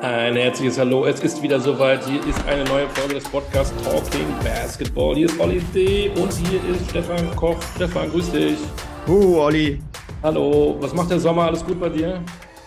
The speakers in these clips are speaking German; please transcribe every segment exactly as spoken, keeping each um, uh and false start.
Ein herzliches Hallo, es ist wieder soweit. Hier ist eine neue Folge des Podcasts Talking Basketball. Hier ist Olli D. und hier ist Stefan Koch. Stefan, grüß dich. Uh, Olli. Hallo, was macht der Sommer? Alles gut bei dir?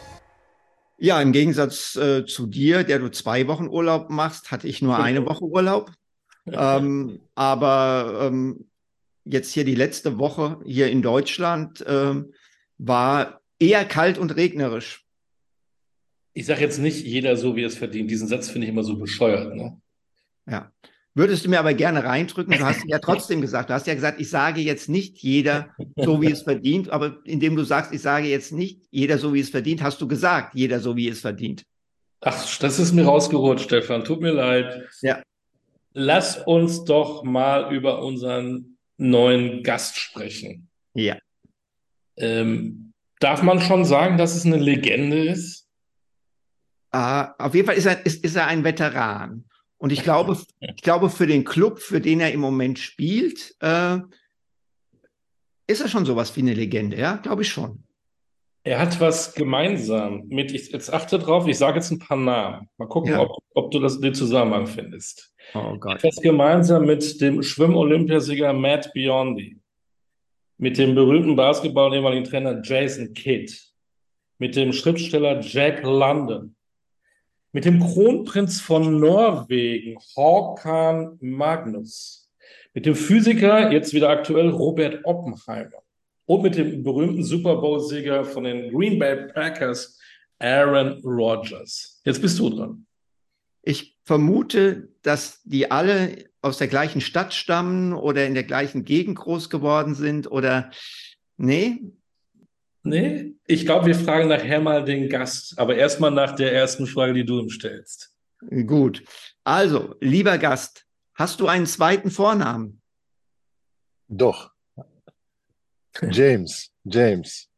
Ja, im Gegensatz äh, zu dir, der du zwei Wochen Urlaub machst, hatte ich nur eine Woche Urlaub. Ähm, aber ähm, jetzt hier die letzte Woche hier in Deutschland ähm, war eher kalt und regnerisch. Ich sage jetzt nicht jeder so, wie er es verdient. Diesen Satz finde ich immer so bescheuert, ne? Ja. Würdest du mir aber gerne reindrücken? Du hast ja trotzdem gesagt, du hast ja gesagt, ich sage jetzt nicht jeder so, wie es verdient, aber indem du sagst, ich sage jetzt nicht jeder so, wie es verdient, hast du gesagt, jeder so, wie es verdient. Ach, das ist mir rausgerutscht, Stefan. Tut mir leid. Ja. Lass uns doch mal über unseren neuen Gast sprechen. Ja. Ähm, darf man schon sagen, dass es eine Legende ist? Äh, auf jeden Fall ist er, ist, ist er ein Veteran. Und ich glaube, ich glaube, für den Club, für den er im Moment spielt, äh, ist er schon sowas wie eine Legende, ja, glaube ich schon. Er hat was gemeinsam mit, ich, jetzt achte drauf, ich sage jetzt ein paar Namen. Mal gucken, Ja. ob, ob du das, den Zusammenhang findest. Oh Gott. Etwas gemeinsam mit dem Schwimm-Olympiasieger Matt Biondi, mit dem berühmten Basketball ehemaligen Trainer Jason Kidd, mit dem Schriftsteller Jack London, mit dem Kronprinz von Norwegen, Håkan Magnus, mit dem Physiker, jetzt wieder aktuell, Robert Oppenheimer und mit dem berühmten Super Bowl-Sieger von den Green Bay Packers, Aaron Rodgers. Jetzt bist du dran. Ich vermute, dass die alle aus der gleichen Stadt stammen oder in der gleichen Gegend groß geworden sind oder nee? Nee, ich glaube, wir fragen nachher mal den Gast, aber erstmal nach der ersten Frage, die du ihm stellst. Gut. Also, lieber Gast, hast du einen zweiten Vornamen? Doch, James, James.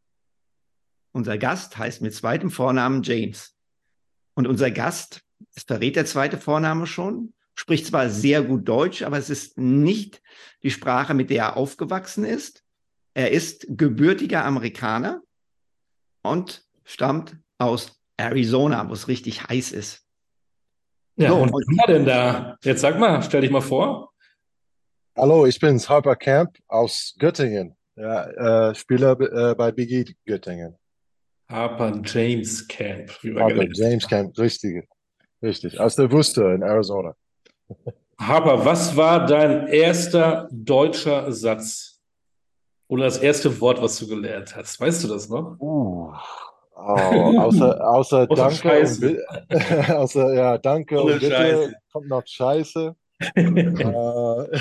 Unser Gast heißt mit zweitem Vornamen James. Und unser Gast, das verrät der zweite Vorname schon, spricht zwar sehr gut Deutsch, aber es ist nicht die Sprache, mit der er aufgewachsen ist. Er ist gebürtiger Amerikaner und stammt aus Arizona, wo es richtig heiß ist. Ja, So, und was und haben wir denn da? Jetzt sag mal, stell dich mal vor. Hallo, ich bin's, Harper Camp aus Göttingen. Ja, äh, Spieler äh, bei Biggie Göttingen. Harper James Camp, wie wir Harper gelernt James haben. Camp, richtig, richtig. Aus der Wüste in Arizona. Harper, was war dein erster deutscher Satz? Oder das erste Wort, was du gelernt hast? Weißt du das noch? Uh. Oh, außer, außer Außer Danke und Scheiße. Bitte, außer ja, Danke Ohne und Bitte Scheiße. kommt noch Scheiße. Äh,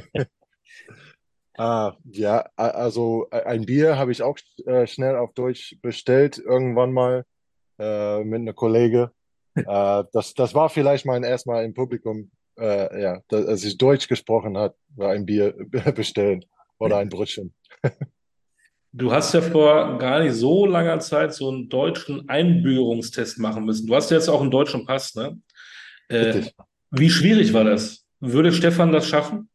Ah, ja, a- also e- ein Bier habe ich auch äh, schnell auf Deutsch bestellt, irgendwann mal äh, mit einer Kollege. Äh, das, das war vielleicht mein erstmal im Publikum, äh, ja, da, als ich Deutsch gesprochen hat, war ein Bier bestellen oder ein Brötchen. Du hast ja vor gar nicht so langer Zeit so einen deutschen Einbürgerungstest machen müssen. Du hast ja jetzt auch einen deutschen Pass, ne? Äh, Richtig. wie schwierig war das? Würde Stefan das schaffen?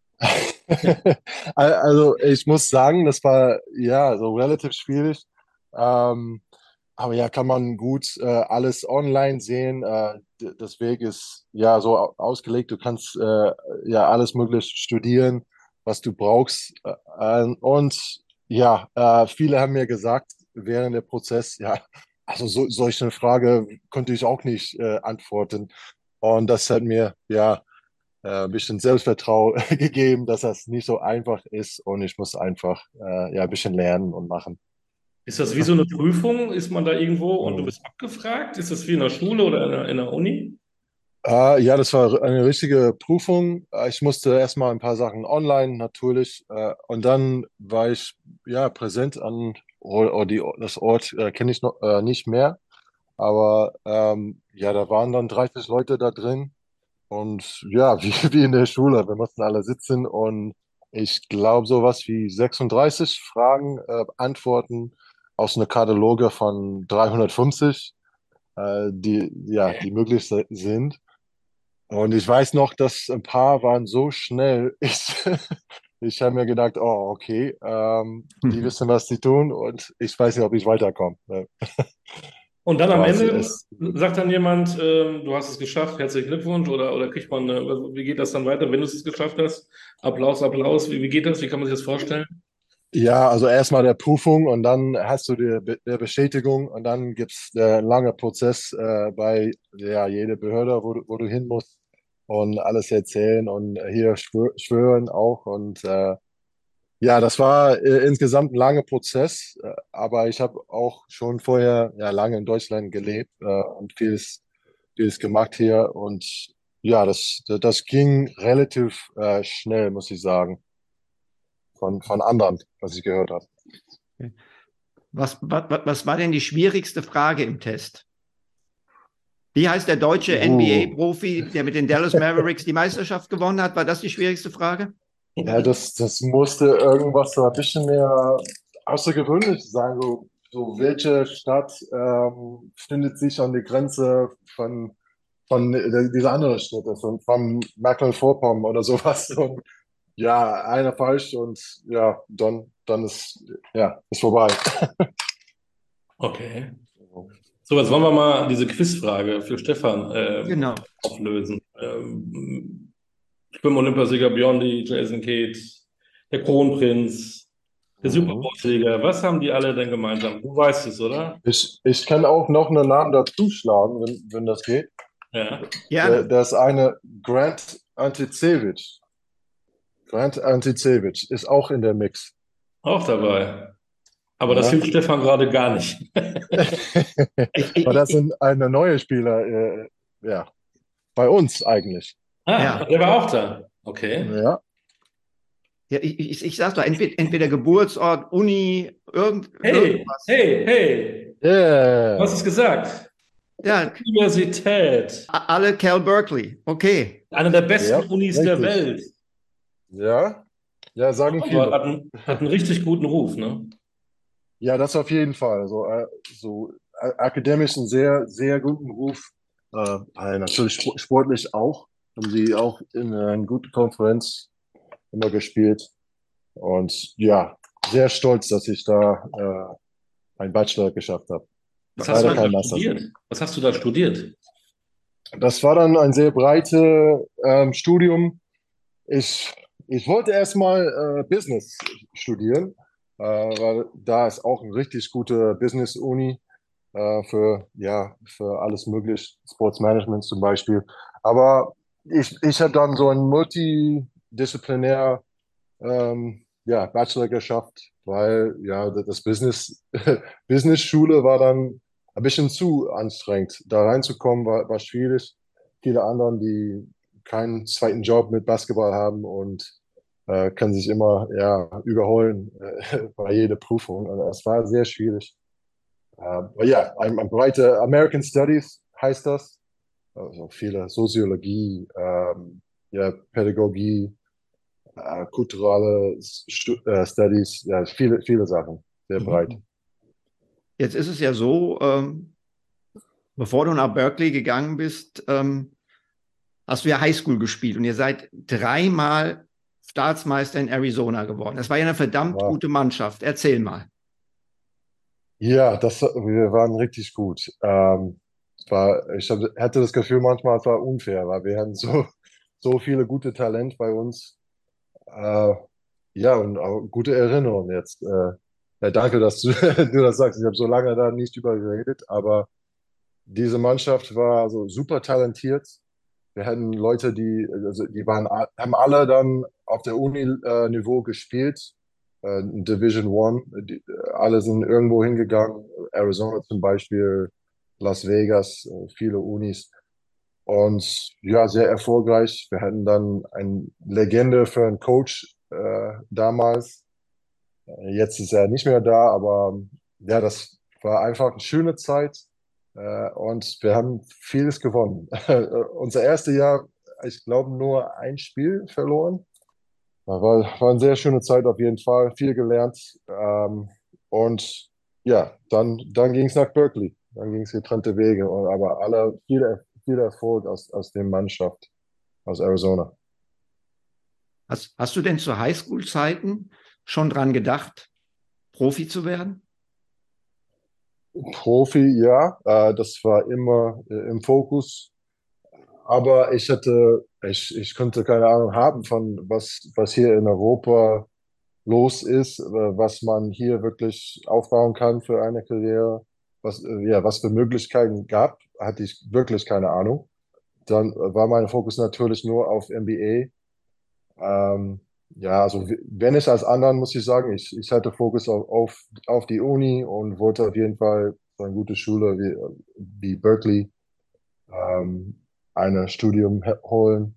Al- Also ich muss sagen, das war ja so relativ schwierig. Ähm, aber ja, kann man gut äh, alles online sehen. Äh, d- das Weg ist ja so au- ausgelegt. Du kannst äh, ja alles möglich studieren, was du brauchst. Äh, äh, und ja, äh, viele haben mir gesagt während der Prozess, ja, also so, solche Frage konnte ich auch nicht äh, antworten. Und das hat mir ja äh, ein bisschen Selbstvertrauen gegeben, dass das nicht so einfach ist und ich muss einfach äh, ja, ein bisschen lernen und machen. Ist das wie so eine Prüfung? Ist man da irgendwo und du Mhm. bist abgefragt? Ist das wie in der Schule oder in der, in der Uni? Äh, ja, das war eine richtige Prüfung. Äh, Ich musste erstmal ein paar Sachen online natürlich äh, und dann war ich ja präsent an oder, oder die, das Ort äh, kenne ich noch äh, nicht mehr, aber ähm, ja, da waren dann dreißig Leute da drin. Und ja, wie, wie in der Schule, wir mussten alle sitzen und ich glaube, sowas wie sechsunddreißig Fragen äh, antworten aus einer Kataloge von dreihundertfünfzig, äh, die, ja, die möglich se- sind. Und ich weiß noch, dass ein paar waren so schnell, ich, ich habe mir gedacht, oh, okay, ähm, die wissen, was sie tun und ich weiß nicht, ob ich weiterkomme. Ne? Und dann am war es, Ende es, sagt dann jemand, ähm, du hast es geschafft, herzlichen Glückwunsch, oder, oder kriegt man, eine, wie geht das dann weiter, wenn du es geschafft hast? Applaus, Applaus, wie, wie geht das? Wie kann man sich das vorstellen? ja, also erstmal der Prüfung und dann hast du die, Be- der Bestätigung und dann gibt es einen langen Prozess äh, bei ja, jeder Behörde, wo, du- wo du hin musst und alles erzählen und hier schwö schwören auch. Und äh, ja, das war äh, insgesamt ein langer Prozess, äh, aber ich habe auch schon vorher ja lange in Deutschland gelebt äh, und vieles, vieles gemacht hier. Und ja, das, das ging relativ äh, schnell, muss ich sagen, von, von anderen, was ich gehört habe. Was, was, was war denn die schwierigste Frage im Test? Wie heißt der deutsche Uh. N B A-Profi, der mit den Dallas Mavericks die Meisterschaft gewonnen hat? War das die schwierigste Frage? Ja, das, das musste irgendwas so ein bisschen mehr außergewöhnlich sein. So, so welche Stadt ähm, findet sich an der Grenze von, von äh, dieser anderen Stadt, von, von Mecklenburg-Vorpommern oder sowas. Und ja, einer falsch und ja, dann, dann ist, ja, ist vorbei. Okay. So, jetzt wollen wir mal diese Quizfrage für Stefan ähm, Genau. auflösen. Ähm, Schwimm-Olympiasieger Biondi, Jason Kidd, der Kronprinz, der Super Mhm. Bowl-Sieger, was haben die alle denn gemeinsam? Du weißt es, oder? Ich, ich kann auch noch einen Namen dazu schlagen, wenn, wenn das geht. Ja, Der, Gerne. der ist eine Grant Anticevic. Grant Anticevic ist auch in der Mix. auch dabei. Aber das Ja. hilft Stefan gerade gar nicht. Ich, Aber das ich, ich, sind eine neue Spieler, äh, ja, bei uns eigentlich. Ah, ja. der war auch da. Okay. Ja, Ja, ich, ich, ich sag doch, entweder, entweder Geburtsort, Uni, irgend, Hey, irgendwas. hey, hey, du hast yeah. es gesagt. Ja, Universität. alle Cal Berkeley. Okay. Eine der besten Ja, Unis der richtig. Welt. Ja, ja, sagen Aber viele. hat einen, hat einen richtig guten Ruf, ne? Ja, das auf jeden Fall. So, äh, so äh, akademisch einen sehr, sehr guten Ruf. Äh, äh, natürlich sp- sportlich auch. Haben sie auch in äh, einer guten Konferenz immer gespielt. Und ja, sehr stolz, dass ich da äh, einen Bachelor geschafft habe. Was hast du Leider denn da kein Master. studiert? Was hast du da studiert? Das war dann ein sehr breites ähm, Studium. Ich, ich wollte erstmal äh, Business studieren, äh, weil da ist auch eine richtig gute Business-Uni äh, für, ja, für alles mögliche, Sportsmanagement zum Beispiel. Aber ich, ich habe dann so ein multidisziplinär ähm, ja, Bachelor geschafft, weil ja, das Business, Business-Schule war dann ein bisschen zu anstrengend. Da reinzukommen war, war schwierig. Viele anderen, die keinen zweiten Job mit Basketball haben und äh, können sich immer ja, überholen äh, bei jeder Prüfung. Also es war sehr schwierig. Äh, aber ja, ein, ein breite American Studies heißt das. Also viele Soziologie, ähm, ja, Pädagogie, äh, kulturelle Stu äh, Studies, ja, viele, viele Sachen, sehr breit. Mhm. Jetzt ist es ja so, ähm, bevor du nach Berkeley gegangen bist, ähm, hast du ja Highschool gespielt und ihr seid dreimal Staatsmeister in Arizona geworden. Das war ja eine verdammt Ja, gute Mannschaft. Erzähl mal. ja, das, wir waren richtig gut. Ähm, es war, ich hab, hatte das Gefühl manchmal, es war unfair, weil wir hatten so, so viele gute Talente bei uns. Äh, ja, und auch gute Erinnerungen jetzt. Äh, ja, danke, dass du, du das sagst. Ich habe so lange da nicht über geredet, aber diese Mannschaft war so super talentiert. Wir hatten Leute, die, also die waren, haben alle dann auf der Uni-Niveau gespielt, äh, Division One. Die, alle sind irgendwo hingegangen, Arizona zum Beispiel, Las Vegas, äh, viele Unis. Und ja, sehr erfolgreich. Wir hatten dann eine Legende für einen Coach äh, damals. Äh, Jetzt ist er nicht mehr da, aber ja, das war einfach eine schöne Zeit. Äh, und wir haben vieles gewonnen. Unser erstes Jahr, ich glaube, nur ein Spiel verloren. War, war eine sehr schöne Zeit auf jeden Fall, viel gelernt. Ähm, und ja, dann, dann ging es nach Berkeley. Dann ging es getrennte Wege. Und, aber alle viel, viel Erfolg aus, aus der Mannschaft aus Arizona. Hast, hast du denn zu Highschool-Zeiten schon dran gedacht, Profi zu werden? Profi, ja, äh, das war immer äh, im Fokus. Aber ich hatte, ich, ich konnte keine Ahnung haben von was, was hier in Europa los ist, äh, was man hier wirklich aufbauen kann für eine Karriere, was, äh, ja, was für Möglichkeiten gab, hatte ich wirklich keine Ahnung. Dann äh, war mein Fokus natürlich nur auf M B A. Ähm, ja, also w- wenn ich als anderen, muss ich sagen, ich, ich hatte Fokus auf, auf, auf die Uni und wollte auf jeden Fall so eine gute Schule wie, wie Berkeley ähm, ein Studium he- holen.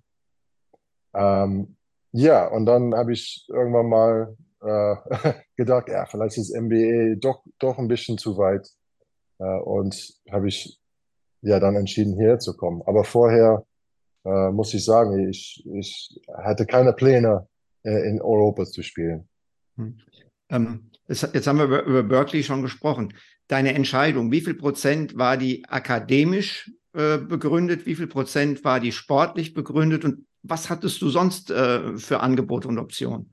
Ähm, ja, und dann habe ich irgendwann mal äh, gedacht, ja, vielleicht ist M B A doch, doch ein bisschen zu weit. Äh, und habe ich ja dann entschieden, hierher zu kommen. Aber vorher äh, muss ich sagen, ich, ich hatte keine Pläne, äh, in Europa zu spielen. Hm. Ähm, es, jetzt haben wir über, über Berkeley schon gesprochen. Deine Entscheidung, wie viel Prozent war die akademisch äh, begründet, wie viel Prozent war die sportlich begründet und was hattest du sonst äh, für Angebote und Optionen?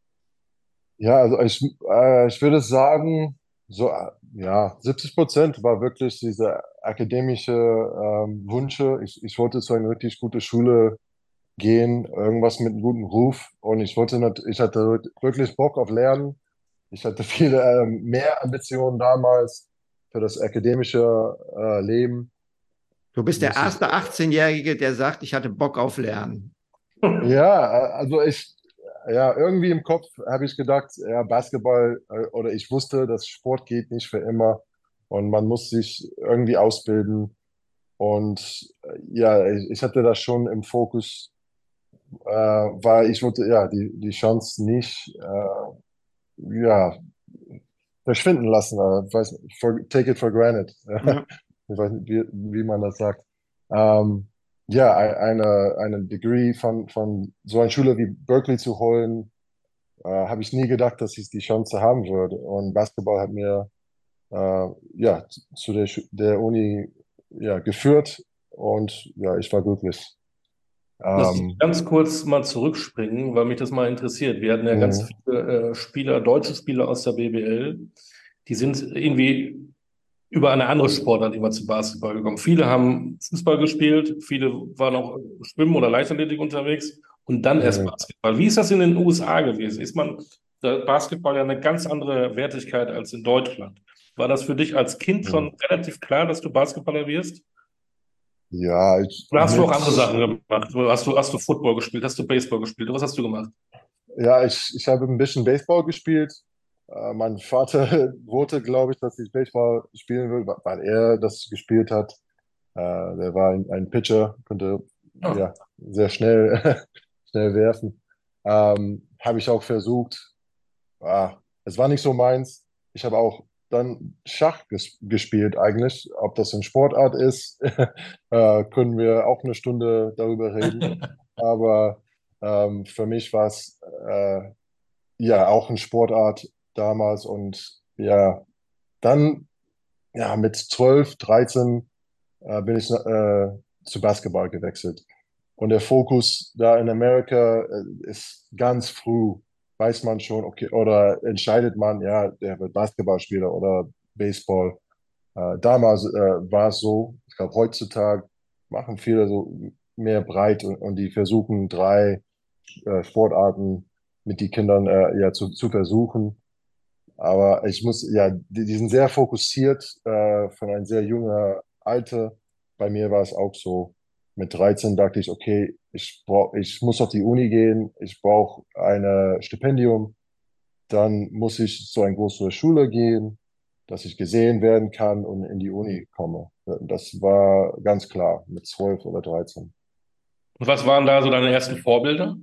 Ja, also ich, äh, ich würde sagen, so, äh, ja, siebzig Prozent war wirklich diese akademische ähm, Wünsche. Ich, ich wollte zu einer richtig gute Schule gehen, irgendwas mit einem guten Ruf. Und ich wollte nicht, ich hatte wirklich Bock auf Lernen. Ich hatte viele ähm, mehr Ambitionen damals für das akademische äh, Leben, Du bist der muss ich. erste achtzehn-Jährige, der sagt, ich hatte Bock auf Lernen. Ja, äh, also ich, ja, irgendwie im Kopf habe ich gedacht, ja, Basketball äh, oder ich wusste, dass Sport geht nicht für immer und man muss sich irgendwie ausbilden. Und äh, ja, ich, ich hatte das schon im Fokus, äh, weil ich wollte ja die, die Chance nicht äh, ja, verschwinden lassen. Äh, ich weiß, nicht, for, take it for granted. Ja. Ich weiß nicht, wie, wie man das sagt. Ähm, ja, ein- eine, eine Degree von, von so einer Schule wie Berkeley zu holen, äh, habe ich nie gedacht, dass ich die Chance haben würde. Und Basketball hat mir äh, ja, zu der, Schu- der Uni ja, geführt und ja, ich war glücklich. Lass mich Ähm, ganz kurz mal zurückspringen, weil mich das mal interessiert. Wir hatten ja ganz mh, viele äh, Spieler, deutsche Spieler aus der B B L, die sind irgendwie über eine andere Sportart immer zu Basketball gekommen. Viele haben Fußball gespielt, viele waren auch Schwimmen oder Leichtathletik unterwegs und dann erst mh, Basketball. Wie ist das in den U S A gewesen? Ist man da Basketball ja eine ganz andere Wertigkeit als in Deutschland? War das für dich als Kind mh. schon relativ klar, dass du Basketballer wirst? Ja, ich, Oder hast du auch mit, andere Sachen gemacht? Hast du, hast du Football gespielt? Hast du Baseball gespielt? Was hast du gemacht? ja, ich, ich habe ein bisschen Baseball gespielt. Äh, mein Vater wollte, glaube ich, dass ich Baseball spielen will, weil er das gespielt hat. Äh, der war ein, ein Pitcher, konnte Ah. ja sehr schnell, schnell werfen. Ähm, habe ich auch versucht. Ah, es war nicht so meins. Ich habe auch dann Schach ges gespielt eigentlich. Ob das eine Sportart ist, äh, können wir auch eine Stunde darüber reden. Aber ähm, für mich war es äh, ja auch eine Sportart damals. Und ja, dann ja mit zwölf, dreizehn äh, bin ich äh, zu Basketball gewechselt. Und der Fokus da in Amerika äh, ist ganz früh, weiß man schon, okay, oder entscheidet man, ja, der wird Basketballspieler oder Baseball. Äh, damals äh, war es so, ich glaube, heutzutage machen viele so mehr breit und, und die versuchen drei äh, Sportarten mit den Kindern äh, ja zu, zu versuchen. Aber ich muss, ja, die, die sind sehr fokussiert äh, von einem sehr jungen Alter. Bei mir war es auch so. Mit dreizehn dachte ich, okay, ich brauch, ich muss auf die Uni gehen, ich brauche ein Stipendium, dann muss ich zu einer großen Schule gehen, dass ich gesehen werden kann und in die Uni komme. Das war ganz klar mit zwölf oder dreizehn. Und was waren da so deine ersten Vorbilder?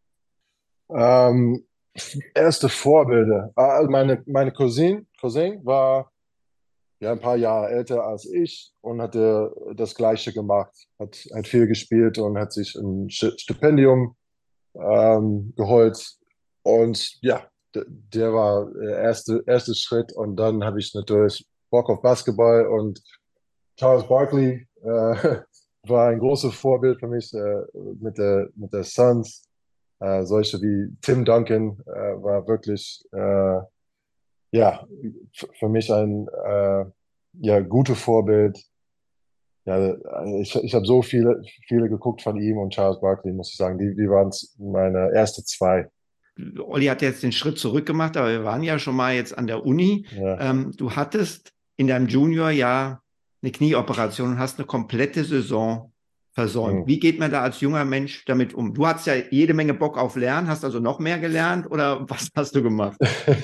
Ähm, erste Vorbilder. Ah, meine, meine Cousin, Cousin war ja, ein paar Jahre älter als ich und hatte das Gleiche gemacht, hat, hat viel gespielt und hat sich ein Stipendium ähm, geholt. Und ja, der war der erste, erste Schritt. Und dann habe ich natürlich Bock auf Basketball und Charles Barkley äh, war ein großes Vorbild für mich äh, mit der, mit der Suns. Äh, solche wie Tim Duncan äh, war wirklich äh, ja, für mich ein äh, ja, gute Vorbild. Ja, ich, ich habe so viele, viele geguckt von ihm und Charles Barkley, muss ich sagen. Die, die waren meine erste zwei. Olli hat jetzt den Schritt zurück gemacht, aber wir waren ja schon mal jetzt an der Uni. Ja. Ähm, du hattest in deinem Juniorjahr eine Knieoperation und hast eine komplette Saison versäumt. Hm. Wie geht man da als junger Mensch damit um? Du hattest ja jede Menge Bock auf Lernen, hast also noch mehr gelernt oder was hast du gemacht?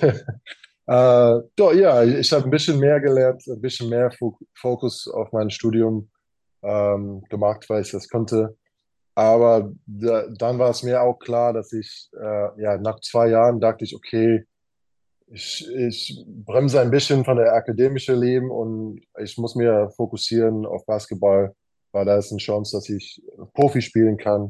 Äh, doch, ja, ich habe ein bisschen mehr gelernt, ein bisschen mehr Fo Fokus auf mein Studium ähm, gemacht, weil ich das konnte. Aber da, dann war es mir auch klar, dass ich, äh, ja, nach zwei Jahren dachte ich, okay, ich, ich bremse ein bisschen von der akademischen Leben und ich muss mir fokussieren auf Basketball, weil da ist eine Chance, dass ich Profi spielen kann.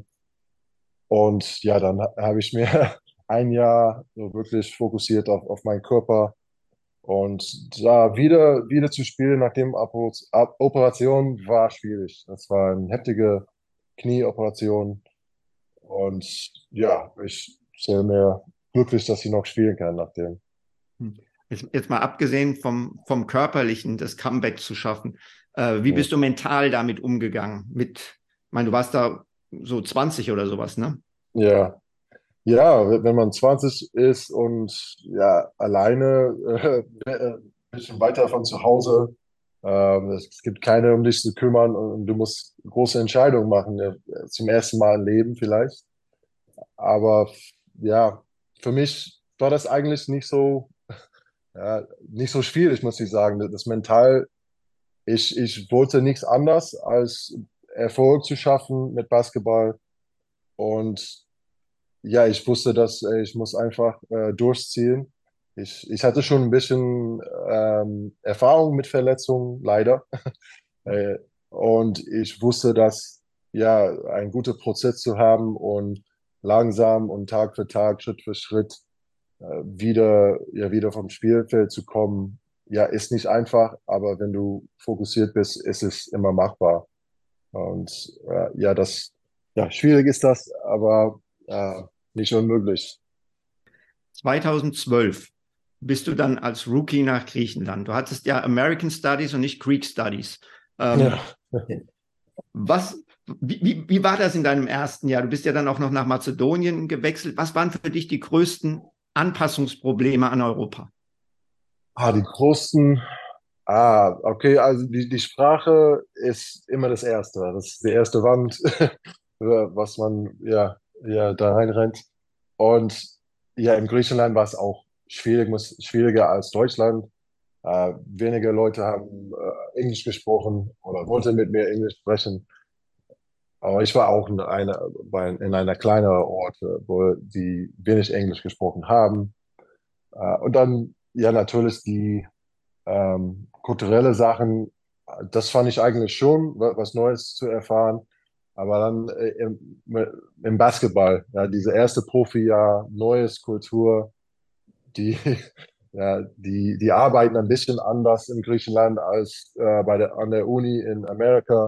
Und ja, dann ha- habe ich mir ein Jahr so wirklich fokussiert auf, auf meinen Körper und da wieder, wieder zu spielen nach dem Apo- Ab- Operation war schwierig. Das war eine heftige Knieoperation. Und ja, ich stelle mir glücklich, dass ich noch spielen kann nach dem. Hm. Jetzt, jetzt mal abgesehen vom, vom Körperlichen, das Comeback zu schaffen, äh, wie Hm. bist du mental damit umgegangen? Mit, ich meine, du warst da so zwanzig oder sowas, ne? Ja, ja, wenn man zwanzig ist und ja, alleine äh, ein bisschen weiter von zu Hause, ähm, es, es gibt keine, um dich zu kümmern und du musst große Entscheidungen machen, äh, zum ersten Mal im Leben vielleicht. Aber ja, für mich war das eigentlich nicht so, ja, nicht so schwierig, muss ich sagen. Das mental, ich, ich wollte nichts anderes als Erfolg zu schaffen mit Basketball. Und ja, ich wusste, dass äh, ich muss einfach äh, durchziehen. Ich, ich hatte schon ein bisschen ähm, Erfahrung mit Verletzungen, leider. Äh, und ich wusste, dass ja ein guter Prozess zu haben und langsam und Tag für Tag, Schritt für Schritt äh, wieder, ja, wieder vom Spielfeld zu kommen, ja, ist nicht einfach, aber wenn du fokussiert bist, ist es immer machbar. Und äh, ja, das, ja, schwierig ist das, aber äh, nicht unmöglich. zweitausendzwölf bist du dann als Rookie nach Griechenland. Du hattest ja American Studies und nicht Greek Studies. Ja. Ähm, was, wie, wie, wie war das in deinem ersten Jahr? Du bist ja dann auch noch nach Mazedonien gewechselt. Was waren für dich die größten Anpassungsprobleme an Europa? Ah, die großen, ah, okay, also die, die Sprache ist immer das Erste. Das ist die erste Wand, was man ja, ja da reinrennt. Und ja, in Griechenland war es auch schwierig, muss, schwieriger als Deutschland. Äh, wenige Leute haben äh, Englisch gesprochen oder wollten mit mir Englisch sprechen. Aber ich war auch in einer, bei, in einer kleineren Ort, äh, wo die wenig Englisch gesprochen haben. Äh, und dann, ja, natürlich die ähm, kulturelle Sachen, das fand ich eigentlich schon, wa- was Neues zu erfahren. Aber dann äh, im, im Basketball, ja, diese erste Profi-Jahr, neues Kultur, die, ja, die, die arbeiten ein bisschen anders in Griechenland als äh, bei der, an der Uni in Amerika.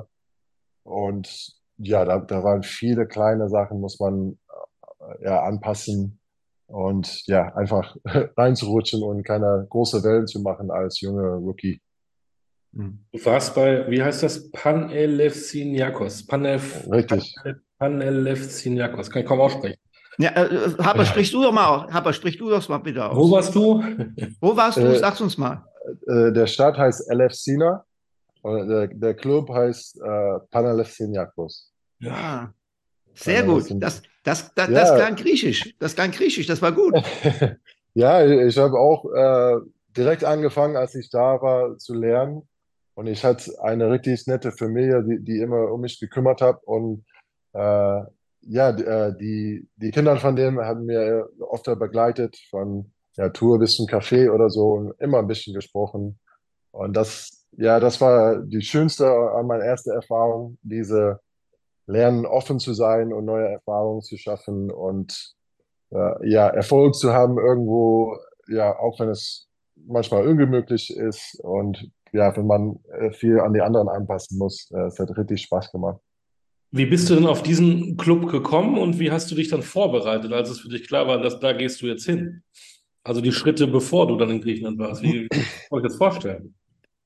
Und ja, da, da waren viele kleine Sachen, muss man äh, ja, anpassen und ja, einfach reinzurutschen und keine große Wellen zu machen als junger Rookie. Hm. Du warst bei, wie heißt das? Panelefsiniakos. Panelf, Richtig. Panelefsiniakos. Kann ich kaum aussprechen. Ja, äh, Haber, sprichst du doch mal, Haber, sprich du das mal bitte Wo aus. warst du? Wo warst du? Äh, Sag's uns mal. äh, Der Stadt heißt Elefsina und der, der Club heißt äh, Panathinaikos. Ja. Ah, sehr gut. Panathinaikos. Das, das, das, das Ja, klang griechisch. Das klang griechisch, das war gut. ja, ich habe auch äh, direkt angefangen, als ich da war, zu lernen. Und ich hatte eine richtig nette Familie, die, die immer um mich gekümmert hat. Und äh, ja, die, äh, die, die Kinder von denen haben mir oft begleitet, von ja, Tour bis zum Café oder so, und immer ein bisschen gesprochen. Und das, ja, das war die schönste an meiner ersten Erfahrung, diese Lernen, offen zu sein und neue Erfahrungen zu schaffen und äh, ja, Erfolg zu haben irgendwo, ja, auch wenn es manchmal ungemütlich ist und ja, wenn man äh, viel an die anderen anpassen muss. Äh, es hat richtig Spaß gemacht. Wie bist du denn auf diesen Club gekommen und wie hast du dich dann vorbereitet, als es für dich klar war, dass da gehst du jetzt hin? Also die Schritte, bevor du dann in Griechenland warst. Wie, wie kann ich das vorstellen?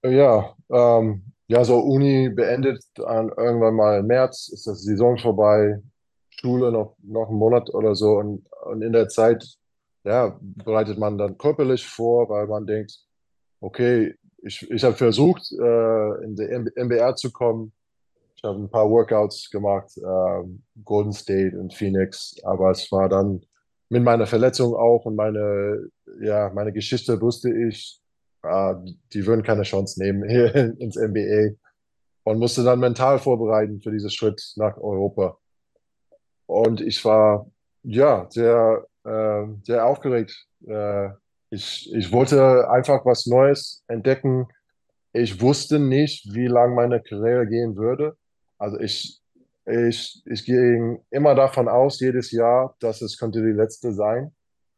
Ja, ähm, ja, so Uni beendet, dann irgendwann mal im März ist das Saison vorbei, Schule noch, noch einen Monat oder so und, und in der Zeit, ja, bereitet man dann körperlich vor, weil man denkt, okay, ich, ich habe versucht, äh, in die N B R zu kommen. Ich habe ein paar Workouts gemacht, ähm, Golden State und Phoenix, aber es war dann mit meiner Verletzung auch und meine, ja, meine Geschichte wusste ich, äh, die würden keine Chance nehmen hier ins N B A und musste dann mental vorbereiten für diesen Schritt nach Europa. Und ich war, ja, sehr, äh, sehr aufgeregt. Äh, ich, ich wollte einfach was Neues entdecken. Ich wusste nicht, wie lang meine Karriere gehen würde. Also ich, ich, ich ging immer davon aus, jedes Jahr, dass es könnte die letzte sein,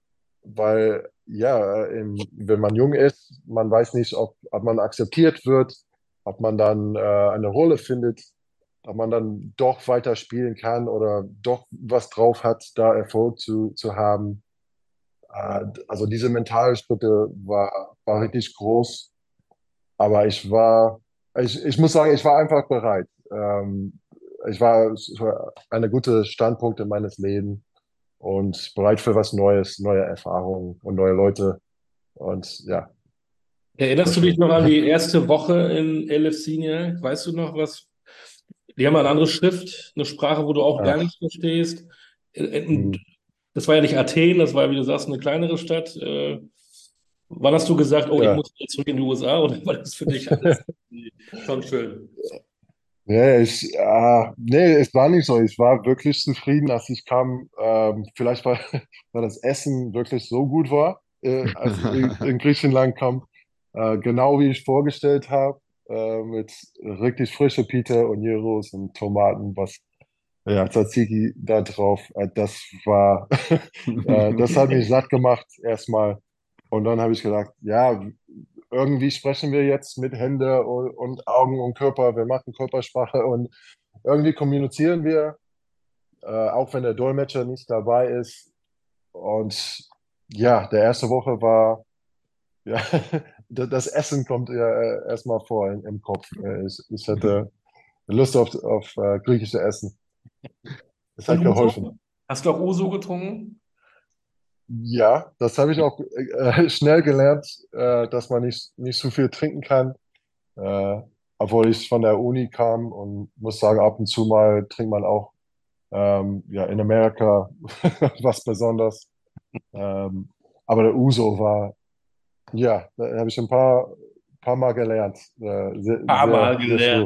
weil ja, im, wenn man jung ist, man weiß nicht, ob, ob man akzeptiert wird, ob man dann äh, eine Rolle findet, ob man dann doch weiter spielen kann oder doch was drauf hat, da Erfolg zu, zu haben. Äh, also diese mentalen Schritte war, war richtig groß. Aber ich war, ich, ich muss sagen, ich war einfach bereit. Ähm, ich war, es war eine gute Standpunkte meines Lebens und bereit für was Neues, neue Erfahrungen und neue Leute. Und ja, war Erinnerst du dich schön. noch an die erste Woche in Elefsinia? Weißt du noch was? Die haben eine andere Schrift, eine Sprache, wo du auch gar Ach, nichts verstehst. Äh, äh, hm. Das war ja nicht Athen, das war, wie du sagst, eine kleinere Stadt. Äh, Wann hast du gesagt, oh, ich Ja. muss jetzt zurück in die U S A, oder war das für dich alles schon schön? Nee, ich, äh, nee, es war nicht so. Ich war wirklich zufrieden, als ich kam. Ähm, vielleicht war, weil das Essen wirklich so gut war, äh, als ich in in Griechenland kam. Äh, genau wie ich vorgestellt habe, äh, mit richtig frische Pita und Gyros und Tomaten, was, ja, Tzatziki da drauf. Äh, das war, äh, das hat mich satt gemacht erstmal. Und dann habe ich gedacht, ja, irgendwie sprechen wir jetzt mit Hände und, und Augen und Körper. Wir machen Körpersprache und irgendwie kommunizieren wir, äh, auch wenn der Dolmetscher nicht dabei ist. Und ja, der erste Woche war, ja, das Essen kommt ja äh, erstmal vor in, im Kopf. Äh, Ich, ich hatte Lust auf, auf äh, griechische Essen. Es Und hat Uso? geholfen. Hast du auch Uso getrunken? Ja, das habe ich auch äh, schnell gelernt, äh, dass man nicht, nicht zu viel trinken kann. Äh, obwohl ich von der Uni kam und muss sagen, ab und zu mal trinkt man auch ähm, ja, in Amerika was Besonderes. Ähm, aber der Uso war, ja, da habe ich ein paar, paar Mal gelernt. Äh, sehr, Paar Mal sehr, sehr gelernt. früh.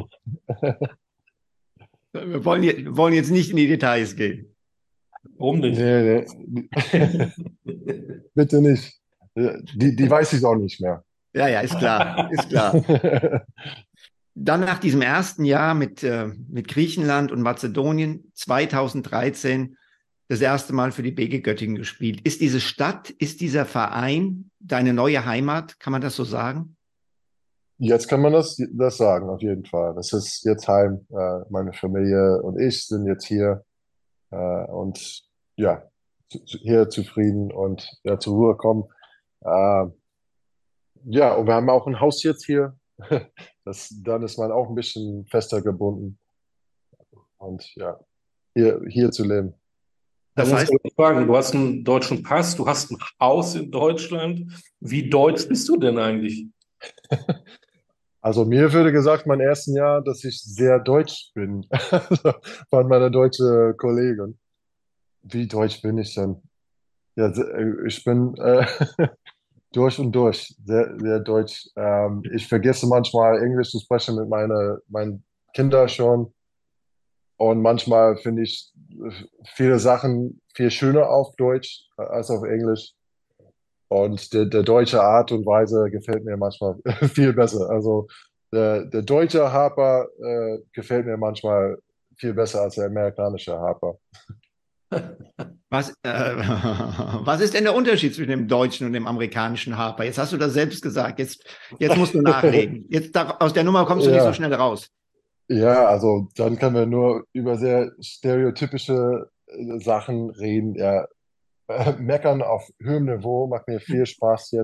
Wir wollen jetzt, wollen jetzt nicht in die Details gehen. Warum nicht? Nee, nee, bitte nicht. Äh, Die, die weiß ich auch nicht mehr. Ja, ja, ist klar, ist klar. Dann nach diesem ersten Jahr mit, äh, mit Griechenland und Mazedonien zweitausenddreizehn das erste Mal für die B G Göttingen gespielt. Ist diese Stadt, ist dieser Verein deine neue Heimat? Kann man das so sagen? Jetzt kann man das, das sagen, auf jeden Fall. Das ist jetzt Heim. Äh, meine Familie und ich sind jetzt hier äh, und ja, zu- zu- hier zufrieden und ja, zur Ruhe kommen. Äh, ja, und wir haben auch ein Haus jetzt hier. Das, dann ist man auch ein bisschen fester gebunden und ja, hier, hier zu leben. Da Das muss heißt, ich mal fragen, du hast einen deutschen Pass, du hast ein Haus in Deutschland. Wie deutsch bist du denn eigentlich? Also mir würde gesagt, mein ersten Jahr, dass ich sehr deutsch bin. Also, von meiner deutsche Kollegin. Wie deutsch bin ich denn? Ja, se- ich bin äh, durch und durch sehr, sehr deutsch. Ähm, ich vergesse manchmal Englisch zu sprechen mit meine, meinen Kindern schon. Und manchmal finde ich viele Sachen viel schöner auf Deutsch als auf Englisch. Und der, der deutsche Art und Weise gefällt mir manchmal viel besser. Also der, der deutsche Harper äh, gefällt mir manchmal viel besser als der amerikanische Harper. was, äh, was ist denn der Unterschied zwischen dem deutschen und dem amerikanischen Harper? Jetzt hast du das selbst gesagt. Jetzt, jetzt musst du nachlegen. Jetzt da, aus der Nummer kommst du nicht so Ja, schnell raus. ja, also dann können wir nur über sehr stereotypische äh, Sachen reden. Ja, äh, meckern auf höherem Niveau macht mir viel Spaß jetzt.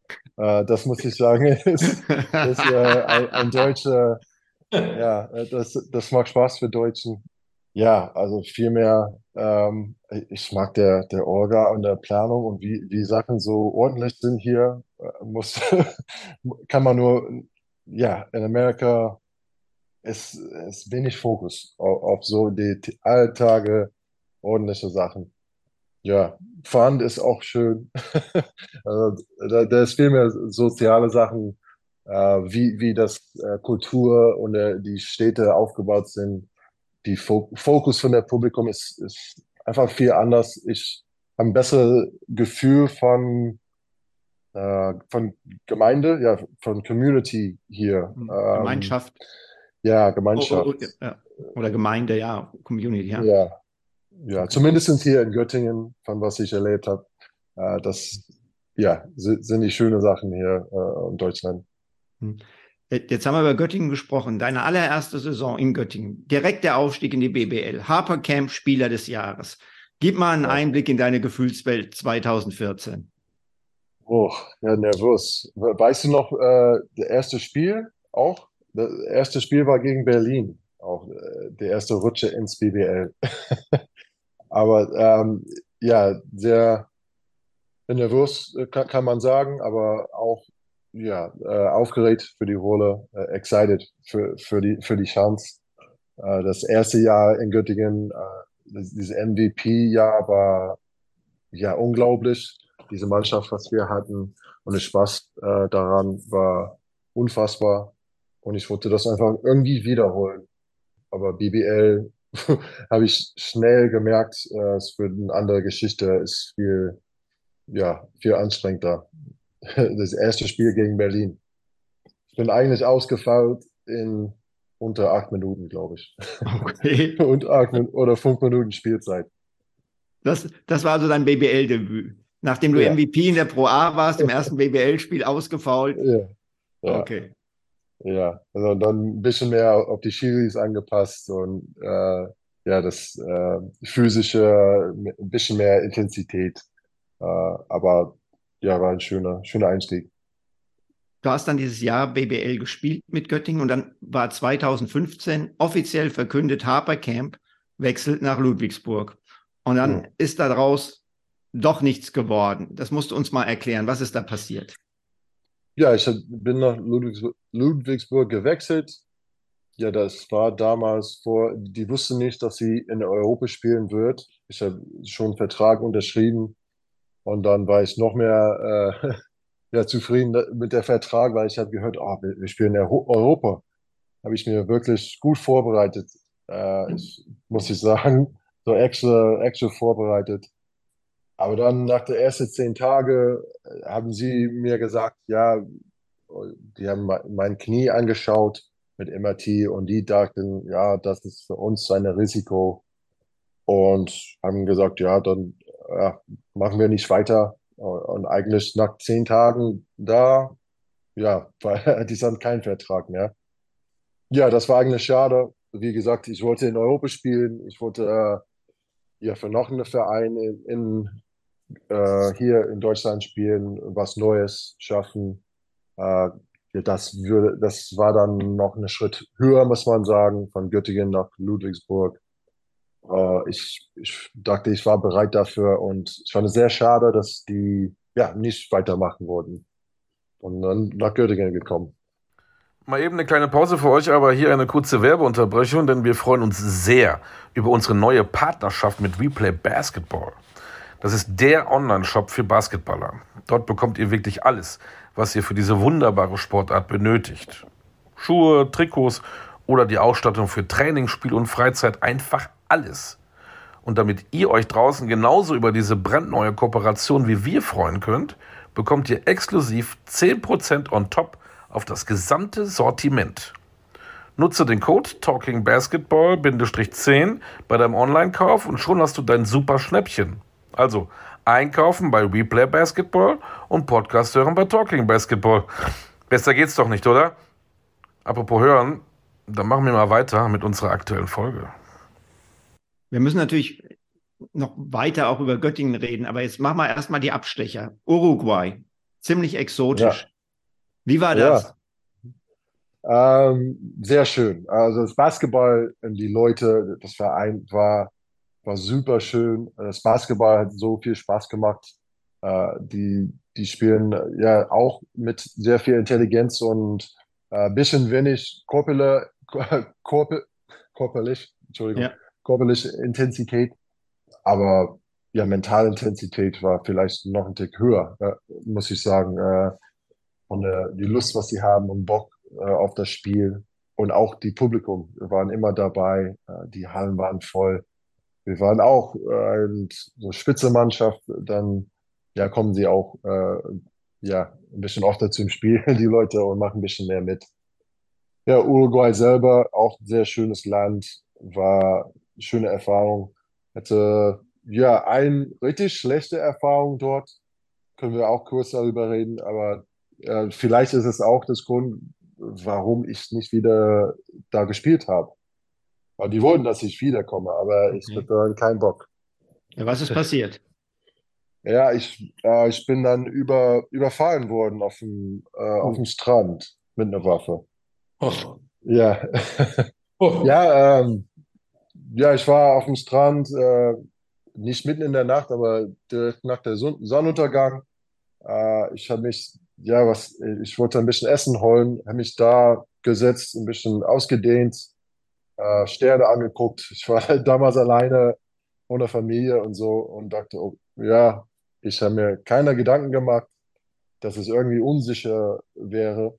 Äh, das muss ich sagen, ist, ist äh, ein, ein deutscher, ja, äh, das, das macht Spaß für Deutschen. Ja, also vielmehr, ähm, ich mag der, der Orga und der Planung und wie, wie Sachen so ordentlich sind hier, äh, muss, kann man nur, ja, in Amerika ist, ist wenig Fokus auf, auf so die die Alltage, ordentliche Sachen. Ja, Fahren ist auch schön. Also, da, da ist viel mehr soziale Sachen, äh, wie, wie das äh, Kultur und äh, die Städte aufgebaut sind. Die Fo Fokus von der Publikum ist, ist einfach viel anders. Ich habe ein besseres Gefühl von, äh, von Gemeinde, ja, von Community hier. Ähm, Gemeinschaft ja, oh, oh, Gemeinschaft. oh, ja. Oder Gemeinde, ja, Community, ja. Ja, ja, Okay. zumindest hier in Göttingen, von was ich erlebt habe. Äh, das, ja, si- sind die schönen Sachen hier äh, in Deutschland. Hm. Jetzt haben wir über Göttingen gesprochen. Deine allererste Saison in Göttingen. Direkt der Aufstieg in die B B L. Harper Camp Spieler des Jahres. Gib mal einen Ja. Einblick in deine Gefühlswelt zwanzig vierzehn. Oh, ja, nervös. We- Weißt du noch, äh, das erste Spiel auch? Das erste Spiel war gegen Berlin, auch äh, die erste Rutsche ins B B L. Aber ähm, ja, sehr nervös äh, kann, kann man sagen, aber auch ja, äh, aufgeregt für die Rolle, äh, excited für, für die, für die Chance. Äh, das erste Jahr in Göttingen, äh, das, dieses M V P-Jahr war ja unglaublich. Diese Mannschaft, was wir hatten und der Spaß äh, daran war unfassbar. Und ich wollte das einfach irgendwie wiederholen. Aber B B L habe ich schnell gemerkt, äh, es wird eine andere Geschichte, ist viel, ja, viel anstrengender. Das erste Spiel gegen Berlin. Ich bin eigentlich ausgefallen in unter acht Minuten, glaube ich. Okay. Und acht Min oder fünf Minuten Spielzeit. Das, das war also dein B B L-Debüt. Nachdem du Ja, M V P in der Pro A warst, im ersten B B L-Spiel ausgefault. ja, ja, Okay. ja. Also dann ein bisschen mehr auf die Schiris angepasst und äh, ja, das äh, physische, ein bisschen mehr Intensität. Äh, aber ja, war ein schöner, schöner Einstieg. Du hast dann dieses Jahr B B L gespielt mit Göttingen und dann war zwanzig fünfzehn offiziell verkündet, Harper Camp wechselt nach Ludwigsburg. Und dann Hm. ist daraus doch nichts geworden. Das musst du uns mal erklären. Was ist da passiert? Ja, ich hab, bin nach Ludwigsburg, Ludwigsburg gewechselt. Ja, das war damals vor, die wusste nicht, dass sie in Europa spielen wird. Ich habe schon einen Vertrag unterschrieben und dann war ich noch mehr äh, ja, zufrieden mit der Vertrag, weil ich habe gehört, oh, wir, wir spielen in Europa. Habe ich mir wirklich gut vorbereitet. Äh, ich muss ich sagen, so extra, extra vorbereitet. Aber dann nach der ersten zehn Tage äh, haben sie mir gesagt, ja, die haben me- mein Knie angeschaut mit M R T und die dachten, ja, das ist für uns ein Risiko und haben gesagt, ja, dann ja, machen wir nicht weiter. Und eigentlich nach zehn Tagen da, ja, weil die haben keinen Vertrag mehr. Ja, das war eigentlich schade. Wie gesagt, ich wollte in Europa spielen. Ich wollte äh, ja für noch einen Verein in, in äh, hier in Deutschland spielen, was Neues schaffen. Äh, ja, das würde, das war dann noch einen Schritt höher, muss man sagen, von Göttingen nach Ludwigsburg. Äh, ich, ich dachte, ich war bereit dafür und ich fand es sehr schade, dass die ja nicht weitermachen wollten und dann nach Göttingen gekommen. Mal eben eine kleine Pause für euch, aber hier eine kurze Werbeunterbrechung, denn wir freuen uns sehr über unsere neue Partnerschaft mit Replay Basketball. Das ist der Online-Shop für Basketballer. Dort bekommt ihr wirklich alles, was ihr für diese wunderbare Sportart benötigt. Schuhe, Trikots oder die Ausstattung für Training, Spiel und Freizeit, einfach alles. Und damit ihr euch draußen genauso über diese brandneue Kooperation wie wir freuen könnt, bekommt ihr exklusiv zehn Prozent on top auf das gesamte Sortiment. Nutze den Code TalkingBasketball zehn bei deinem Online-Kauf und schon hast du dein super Schnäppchen. Also einkaufen bei Replay Basketball und Podcast hören bei Talking Basketball. Besser geht's doch nicht, oder? Apropos hören, dann machen wir mal weiter mit unserer aktuellen Folge. Wir müssen natürlich noch weiter auch über Göttingen reden, aber jetzt machen wir erstmal die Abstecher. Uruguay ziemlich exotisch. Ja, Wie war das? ja. Ähm, sehr schön. Also das Basketball und die Leute, das Verein war, war super schön. Das Basketball hat so viel Spaß gemacht. Äh, die, die spielen äh, ja auch mit sehr viel Intelligenz und äh, bisschen wenig korpele, korpe, körperlich, Entschuldigung, Ja. körperliche Intensität. Aber ja, mentale Intensität war vielleicht noch ein Tick höher, äh, muss ich sagen. Äh, und äh, die Lust, was sie haben und Bock äh, auf das Spiel. Und auch die Publikum waren immer dabei. Äh, die Hallen waren voll. Wir waren auch äh, ein- so Spitzenmannschaft. Dann ja, kommen sie auch äh, ja, ein bisschen öfter zum Spiel, die Leute, und machen ein bisschen mehr mit. Ja, Uruguay selber, auch ein sehr schönes Land, war eine schöne Erfahrung. Hatte ja eine richtig schlechte Erfahrung dort, können wir auch kurz darüber reden, aber äh, vielleicht ist es auch das Grund, warum ich nicht wieder da gespielt habe. Weil die wollten, dass ich wiederkomme, aber ich Okay. hatte dann keinen Bock. Ja, was ist passiert? Ja, ich, äh, ich bin dann über, überfallen worden auf dem, äh, auf Oh. dem Strand mit einer Waffe. Oh, Ja, oh. ja, ähm, ja, ich war auf dem Strand, äh, nicht mitten in der Nacht, aber direkt nach der Son Sonnenuntergang. Äh, ich habe mich, ja, was, ich wollte ein bisschen Essen holen, habe mich da gesetzt, ein bisschen ausgedehnt, äh, Sterne angeguckt. Ich war halt damals alleine ohne Familie und so und dachte, oh, ja, ich habe mir keine Gedanken gemacht, dass es irgendwie unsicher wäre.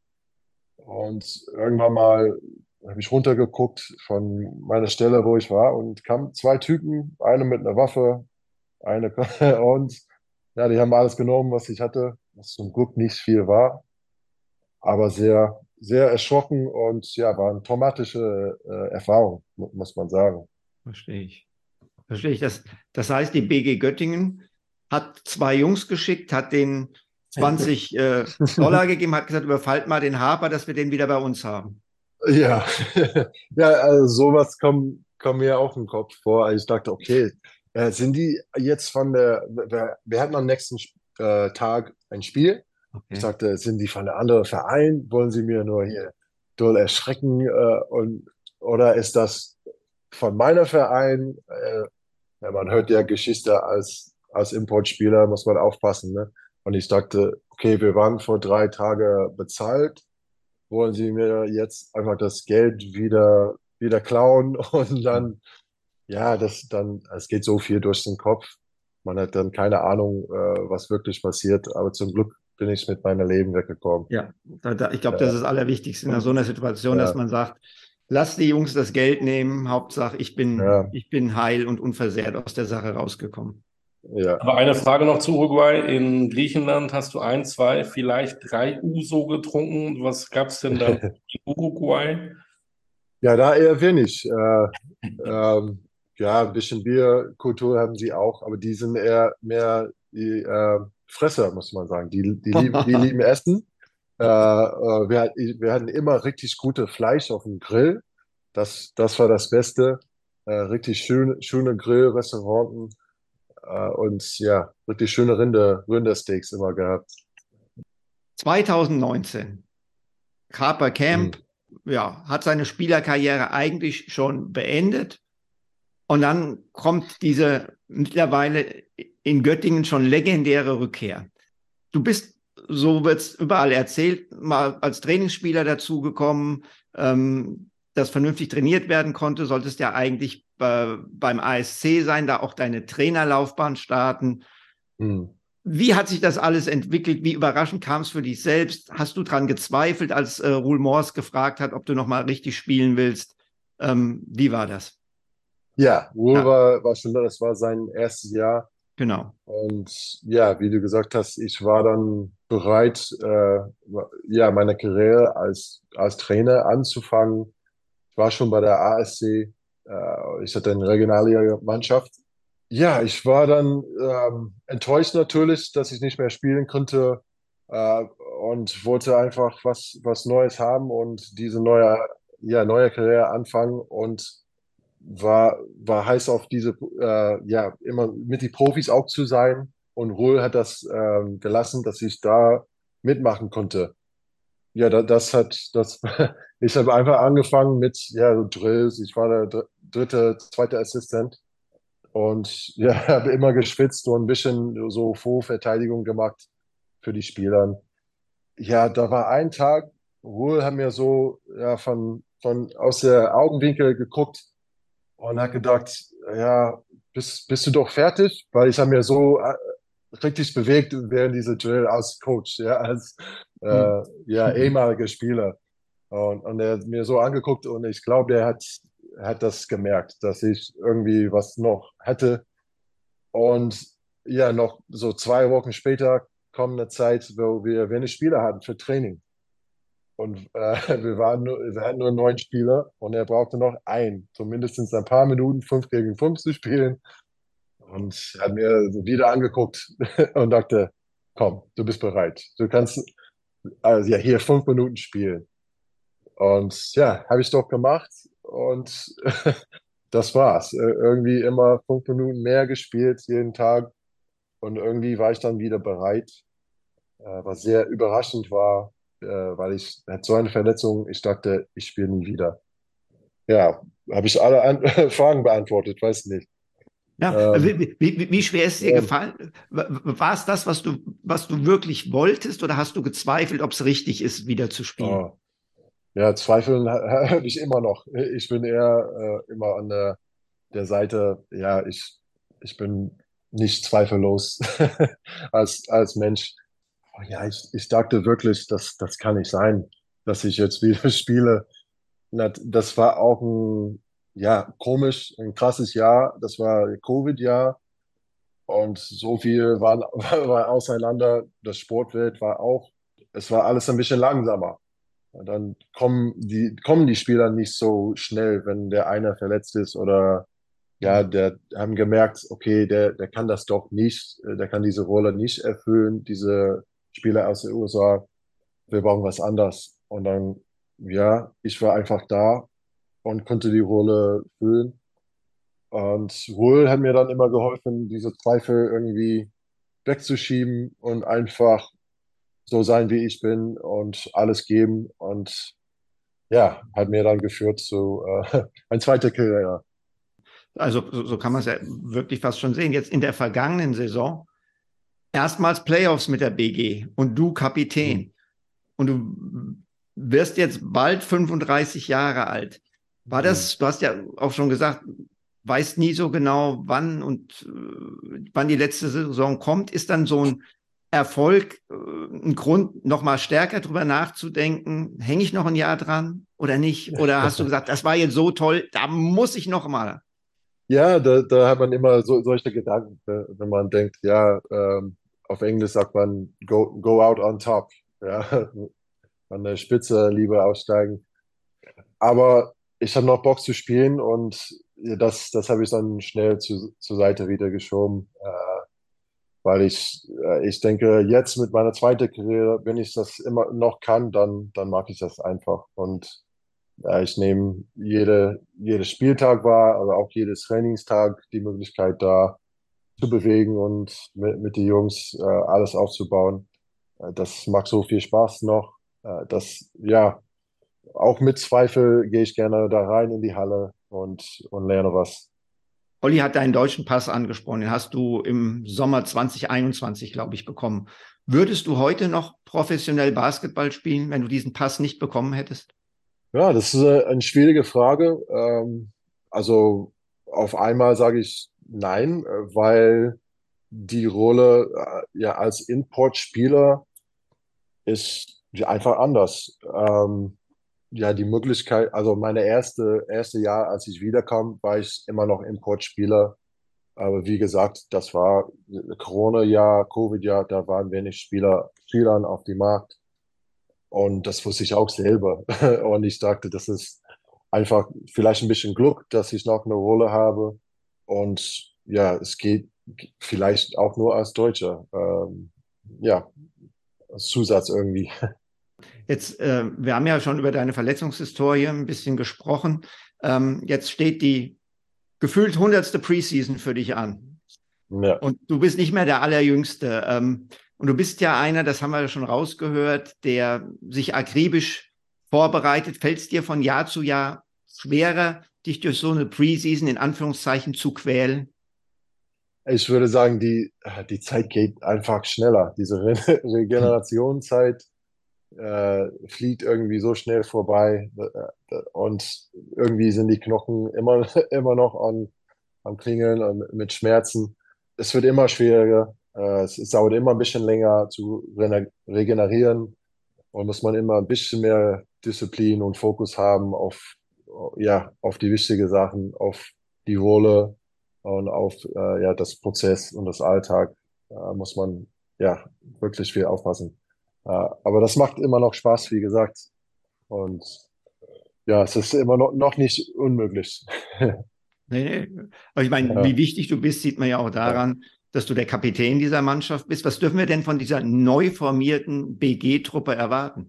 Und irgendwann mal habe ich runtergeguckt von meiner Stelle, wo ich war, und kamen zwei Typen, eine mit einer Waffe, eine und ja, die haben alles genommen, was ich hatte, was zum Glück nicht viel war, aber sehr, sehr erschrocken, und ja, war eine traumatische äh, Erfahrung, mu- muss man sagen. Verstehe ich. Verstehe ich. Das, das heißt, die B G Göttingen hat zwei Jungs geschickt, hat denen zwanzig äh, Dollar gegeben, hat gesagt, überfallt mal den Harper, dass wir den wieder bei uns haben. Ja, ja, also sowas kommt, kommt mir auch im Kopf vor. Also ich dachte, okay, äh, sind die jetzt von der, wir, wir hatten am nächsten äh, Tag ein Spiel. Ich Okay. sagte, sind die von der anderen Verein? Wollen sie mir nur hier doll erschrecken? Äh, und, oder ist das von meiner Verein? Äh, ja, man hört ja Geschichte als, als Importspieler, muss man aufpassen, ne? Und ich dachte, okay, wir waren vor drei Tagen bezahlt, wollen sie mir jetzt einfach das Geld wieder, wieder klauen, und dann, ja, das dann, es geht so viel durch den Kopf. Man hat dann keine Ahnung, äh, was wirklich passiert, aber zum Glück bin ich mit meinem Leben weggekommen. Ja, da, da, ich glaube, das Ja, ist das Allerwichtigste in so einer Situation, dass ja, man sagt, lass die Jungs das Geld nehmen, Hauptsache ich bin, ja, ich bin heil und unversehrt aus der Sache rausgekommen. ja. Aber eine Frage noch zu Uruguay. In Griechenland hast du ein, zwei, vielleicht drei Uso getrunken. Was gab es denn dann in Uruguay? Ja, da eher wenig. Äh, ähm, ja, ein bisschen Bierkultur haben sie auch, aber die sind eher mehr die äh, Fresser, muss man sagen. Die, die, lieben, die lieben Essen. Äh, äh, wir, wir hatten immer richtig gute Fleisch auf dem Grill. Das, das war das Beste. Äh, richtig schöne, schöne Grillrestauranten, äh, und ja, richtig schöne Rinde, Rindersteaks immer gehabt. zwanzig neunzehn, Harper Hm. Camp, ja, hat seine Spielerkarriere eigentlich schon beendet. Und dann kommt diese mittlerweile in Göttingen schon legendäre Rückkehr. Du bist, so wird es überall erzählt, mal als Trainingsspieler dazugekommen, ähm, das vernünftig trainiert werden konnte, solltest ja eigentlich äh, beim A S C sein, da auch deine Trainerlaufbahn starten. Hm. Wie hat sich das alles entwickelt? Wie überraschend kam es für dich selbst? Hast du dran gezweifelt, als äh, Roel Mors gefragt hat, ob du noch mal richtig spielen willst? Ähm, wie war das? Ja, Ruhr Ja, war, war schon da, das war sein erstes Jahr. genau. Und ja, wie du gesagt hast, ich war dann bereit, äh, ja, meine Karriere als, als Trainer anzufangen. Ich war schon bei der A S C, äh, ich hatte eine Regionalliga-Mannschaft. Ja, ich war dann ähm, enttäuscht natürlich, dass ich nicht mehr spielen konnte, äh, und wollte einfach was, was Neues haben und diese neue, ja, neue Karriere anfangen, und war, war heiß auf diese, äh, ja, immer mit die Profis auch zu sein. Und Ruhl hat das ähm, gelassen, dass ich da mitmachen konnte. Ja, da, das hat, das, ich habe einfach angefangen mit, ja, so Drills. Ich war der dr- dritte, zweite Assistent und ja, habe immer geschwitzt und ein bisschen so Vorverteidigung gemacht für die Spieler. Ja, da war ein Tag, Ruhl hat mir so, ja, von, von, aus der Augenwinkel geguckt und hat gedacht, ja, bist, bist du doch fertig? Weil ich habe mir so äh, richtig bewegt während dieser Drill als Coach, ja, als Hm. äh, ja, ehemaliger Spieler. Und, und er hat mir so angeguckt und ich glaube, der hat, hat das gemerkt, dass ich irgendwie was noch hätte. Und ja, noch so zwei Wochen später kommt eine Zeit, wo wir wenig Spieler hatten für Training. Und äh, wir, waren nur, wir hatten nur neun Spieler und er brauchte noch einen, zumindest ein paar Minuten, fünf gegen fünf zu spielen. Und er hat mir so wieder angeguckt und dachte, komm, du bist bereit. Du kannst also ja hier fünf Minuten spielen. Und ja, habe ich doch gemacht und das war's. Äh, Irgendwie immer fünf Minuten mehr gespielt jeden Tag und irgendwie war ich dann wieder bereit, äh, was sehr überraschend war, äh, weil ich hatte so eine Verletzung, ich dachte, ich spiele nie wieder. Ja, habe ich alle An Fragen beantwortet, weiß nicht. Ja, Ähm, wie, wie, wie schwer ist es dir ähm, gefallen? War es das, was du, was du wirklich wolltest, oder hast du gezweifelt, ob es richtig ist, wieder zu spielen? oh, ja, Zweifeln ha- habe ich immer noch. Ich bin eher äh, immer an der, der Seite, ja, ich, ich bin nicht zweifellos als, als Mensch. Oh ja, ich, ich dachte wirklich, das, das kann nicht sein, dass ich jetzt wieder spiele. Na, das war auch ein, ja, komisch, ein krasses Jahr. Das war Covid-Jahr und so viel war, war auseinander. Das Sportwelt war auch, es war alles ein bisschen langsamer. Und dann kommen die, kommen die Spieler nicht so schnell, wenn der eine verletzt ist oder ja, der haben gemerkt, okay, der, der kann das doch nicht, äh, der kann diese Rolle nicht erfüllen, diese Spieler aus den U S A, wir brauchen was anderes. Und dann, ja, ich war einfach da und konnte die Rolle füllen. Und Ruhl hat mir dann immer geholfen, diese Zweifel irgendwie wegzuschieben und einfach so sein, wie ich bin und alles geben. Und ja, hat mir dann geführt zu äh, ein zweiter Karriere. Also so, so kann man es ja wirklich fast schon sehen. Jetzt in der vergangenen Saison erstmals Playoffs mit der B G und du Mhm. Kapitän. Und du wirst jetzt bald fünfunddreißig Jahre alt. War Mhm. das, du hast ja auch schon gesagt, weißt nie so genau, wann und äh, wann die letzte Saison kommt. Ist dann so ein Erfolg äh, ein Grund, noch mal stärker drüber nachzudenken? Hänge ich noch ein Jahr dran oder nicht? Oder hast du gesagt, das war jetzt so toll, da muss ich noch mal? Ja, da, da hat man immer so, solche Gedanken, ne, wenn man denkt, ja, ähm, auf Englisch sagt man go, go out on top, ja, an der Spitze lieber aussteigen. Aber ich habe noch Bock zu spielen und ja, das, das habe ich dann schnell zu, zur Seite wieder geschoben, äh, weil ich, äh, ich denke, jetzt mit meiner zweiten Karriere, wenn ich das immer noch kann, dann, dann mag ich das einfach. Und ja, ich nehme jede, jedes Spieltag wahr, aber auch jedes Trainingstag die Möglichkeit da zu bewegen und mit, mit den Jungs äh, alles aufzubauen. Äh, das macht so viel Spaß noch. Äh, das, ja, auch mit Zweifel gehe ich gerne da rein in die Halle und, und lerne was. Olli hat deinen deutschen Pass angesprochen, den hast du im Sommer zwanzig einundzwanzig, glaube ich, bekommen. Würdest du heute noch professionell Basketball spielen, wenn du diesen Pass nicht bekommen hättest? Ja, das ist äh, eine schwierige Frage. Ähm, also auf einmal sage ich nein, äh, weil die Rolle äh, ja als Importspieler ist ja einfach anders. Ähm, ja, die Möglichkeit, also meine erste, erste Jahr, als ich wiederkam, war ich immer noch Importspieler. Aber wie gesagt, das war Corona-Jahr, Covid-Jahr, da waren wenig Spieler, Spielern auf dem Markt. Und das wusste ich auch selber. Und ich dachte, das ist einfach vielleicht ein bisschen Glück, dass ich noch eine Rolle habe. Und ja, es geht vielleicht auch nur als Deutscher. Ähm, ja, als Zusatz irgendwie. Jetzt, äh, wir haben ja schon über deine Verletzungshistorie ein bisschen gesprochen. Ähm, jetzt steht die gefühlt hundertste Preseason für dich an. Ja. Und du bist nicht mehr der Allerjüngste. Ähm, Und du bist ja einer, das haben wir ja schon rausgehört, der sich akribisch vorbereitet. Fällt es dir von Jahr zu Jahr schwerer, dich durch so eine Preseason in Anführungszeichen zu quälen? Ich würde sagen, die, die Zeit geht einfach schneller. Diese Re Regenerationszeit äh, fliegt irgendwie so schnell vorbei äh, und irgendwie sind die Knochen immer, immer noch an, am Klingeln und mit Schmerzen. Es wird immer schwieriger. Äh, es, es dauert immer ein bisschen länger zu re regenerieren und muss man immer ein bisschen mehr Disziplin und Fokus haben auf, ja, auf die wichtigen Sachen, auf die Rolle und auf äh, ja, das Prozess und das Alltag äh, muss man ja wirklich viel aufpassen. Äh, aber das macht immer noch Spaß, wie gesagt. Und ja, es ist immer noch, noch nicht unmöglich. Nee, nee. Aber ich meine, Ja, wie wichtig du bist, sieht man ja auch ja. daran, dass du der Kapitän dieser Mannschaft bist. Was dürfen wir denn von dieser neu formierten B G-Truppe erwarten?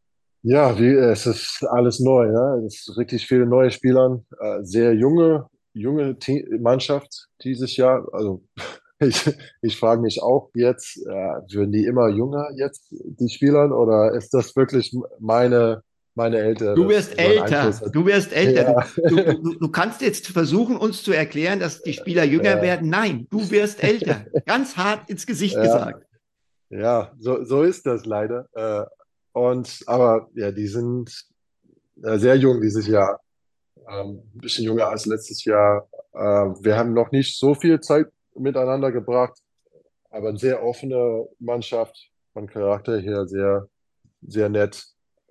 Ja, wie, es ist alles neu, ja. Es ist richtig viele neue Spieler, äh, sehr junge, junge Te Mannschaft dieses Jahr. Also ich, ich frage mich auch jetzt, äh, würden die immer jünger jetzt, die Spieler, oder ist das wirklich meine, meine Ältere, Du das wirst so einen Einfluss älter, hat? du wirst älter. Du, Ja, du, du, du kannst jetzt versuchen, uns zu erklären, dass die Spieler jünger ja, werden. Nein, du wirst älter. Ganz hart ins Gesicht ja, gesagt. ja, so, so ist das leider. Äh, und, aber ja, die sind äh, sehr jung dieses Jahr. Ähm, ein bisschen jünger als letztes Jahr. Äh, wir haben noch nicht so viel Zeit miteinander gebracht, aber eine sehr offene Mannschaft, von Charakter her sehr, sehr nett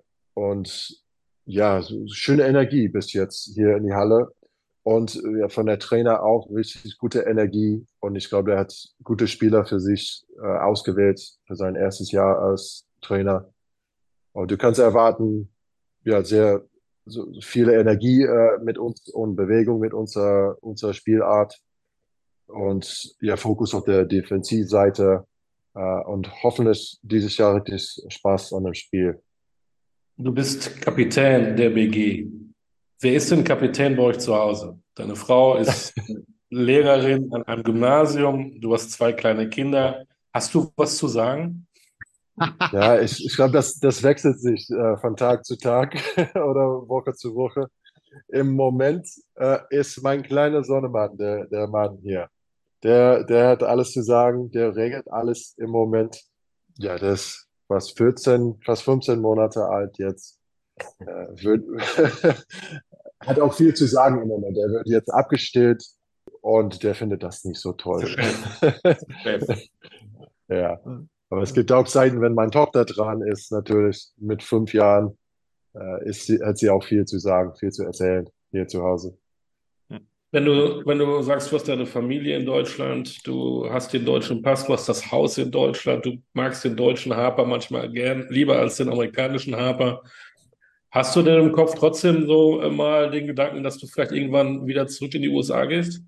und ja, so schöne Energie bis jetzt hier in die Halle und äh, ja, von der Trainer auch richtig gute Energie und ich glaube, er hat gute Spieler für sich äh, ausgewählt für sein erstes Jahr als Trainer. Und du kannst erwarten, ja, sehr so viele Energie äh, mit uns und Bewegung mit unserer, unserer Spielart und ja, Fokus auf der Defensivseite äh, und hoffentlich dieses Jahr richtig Spaß an dem Spiel. Du bist Kapitän der B G. Wer ist denn Kapitän bei euch zu Hause? Deine Frau ist Lehrerin an einem Gymnasium. Du hast zwei kleine Kinder. Hast du was zu sagen? Ja, ich, ich glaube, das, das wechselt sich äh, von Tag zu Tag oder Woche zu Woche. Im Moment äh, ist mein kleiner Sonnemann der, der Mann hier. Der, der hat alles zu sagen, der regelt alles im Moment. Ja, der ist fast vierzehn, fast fünfzehn Monate alt jetzt. Äh, wird, hat auch viel zu sagen im Moment. Er wird jetzt abgestillt und der findet das nicht so toll. Zu spät. Zu spät. Ja, aber es gibt auch Zeiten, wenn meine Tochter dran ist, natürlich mit fünf Jahren, äh, ist sie, hat sie auch viel zu sagen, viel zu erzählen hier zu Hause. Wenn du, wenn du sagst, du hast deine Familie in Deutschland, du hast den deutschen Pass, du hast das Haus in Deutschland, du magst den deutschen Harper manchmal gern, lieber als den amerikanischen Harper. Hast du denn im Kopf trotzdem so äh, mal den Gedanken, dass du vielleicht irgendwann wieder zurück in die U S A gehst?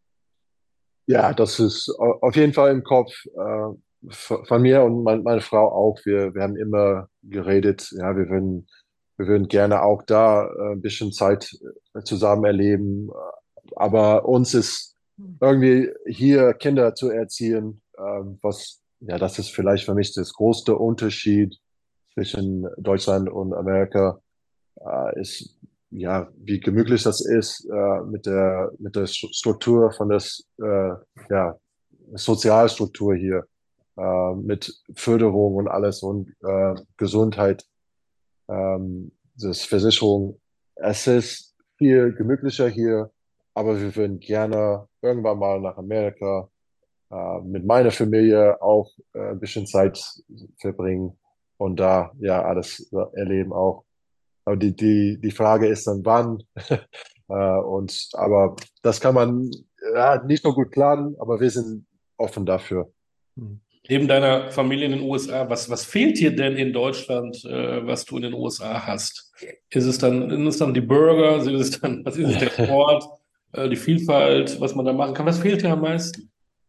Ja, das ist au- auf jeden Fall im Kopf äh, v- von mir und mein, meine Frau auch. Wir, wir haben immer geredet, ja, wir würden, wir würden gerne auch da äh, ein bisschen Zeit äh, zusammen erleben. Aber uns ist irgendwie hier Kinder zu erziehen, ähm, was, ja, das ist vielleicht für mich das größte Unterschied zwischen Deutschland und Amerika, äh, ist, ja, wie gemütlich das ist, äh, mit der, mit der Stru- Struktur von das, äh, ja, Sozialstruktur hier, äh, mit Förderung und alles und äh, Gesundheit, ähm, das Versicherung. Es ist viel gemütlicher hier, aber wir würden gerne irgendwann mal nach Amerika, äh, mit meiner Familie auch äh, ein bisschen Zeit verbringen und da ja alles äh, erleben auch. Aber die, die, die Frage ist dann wann. Äh, und, aber das kann man ja, nicht so gut planen, aber wir sind offen dafür. Neben deiner Familie in den U S A, was, was fehlt dir denn in Deutschland, äh, was du in den U S A hast? Ist es dann, sind es dann die Burger? Sind es dann, was ist es, der Sport, äh, die Vielfalt, was man da machen kann? Was fehlt dir am meisten?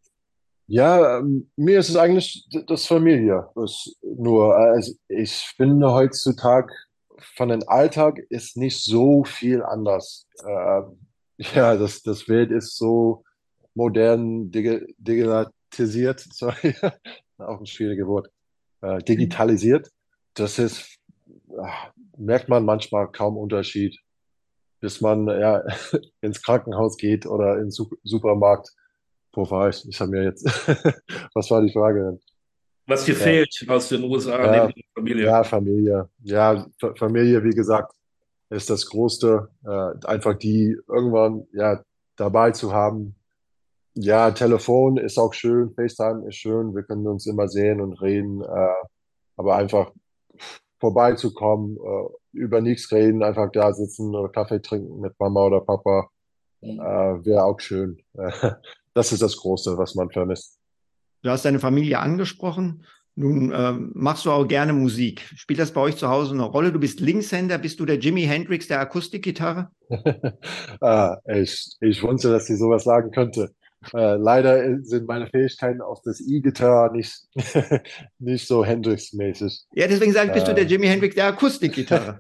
Ja, ähm, mir ist es eigentlich d- das Familie. Das nur, also ich finde heutzutage von dem Alltag ist nicht so viel anders. Äh, ja, das, das Welt ist so modern, digi digitalisiert, sorry. auch ein schwieriges Wort, äh, digitalisiert. Das ist, ach, merkt man manchmal kaum Unterschied, bis man ja ins Krankenhaus geht oder im Su Supermarkt. Wo war ich? Ich habe mir jetzt, was war die Frage denn? Was dir Ja, fehlt aus den U S A neben ja, der Familie? ja, Familie. Ja, F Familie, wie gesagt, ist das Größte. Äh, einfach die irgendwann ja dabei zu haben. Ja, Telefon ist auch schön, FaceTime ist schön, wir können uns immer sehen und reden, äh, aber einfach vorbeizukommen, äh, über nichts reden, einfach da sitzen oder Kaffee trinken mit Mama oder Papa, äh, wäre auch schön. Das ist das Große, was man vermisst. Du hast deine Familie angesprochen. Nun ähm, machst du auch gerne Musik. Spielt das bei euch zu Hause eine Rolle? Du bist Linkshänder. Bist du der Jimi Hendrix der Akustikgitarre? Ah, ich, ich wusste, dass sie sowas sagen könnte. Äh, leider sind meine Fähigkeiten auf das E-Gitarre nicht, nicht so Hendrix-mäßig. Ja, deswegen sage ich, bist du der Äh, Jimi Hendrix der Akustikgitarre?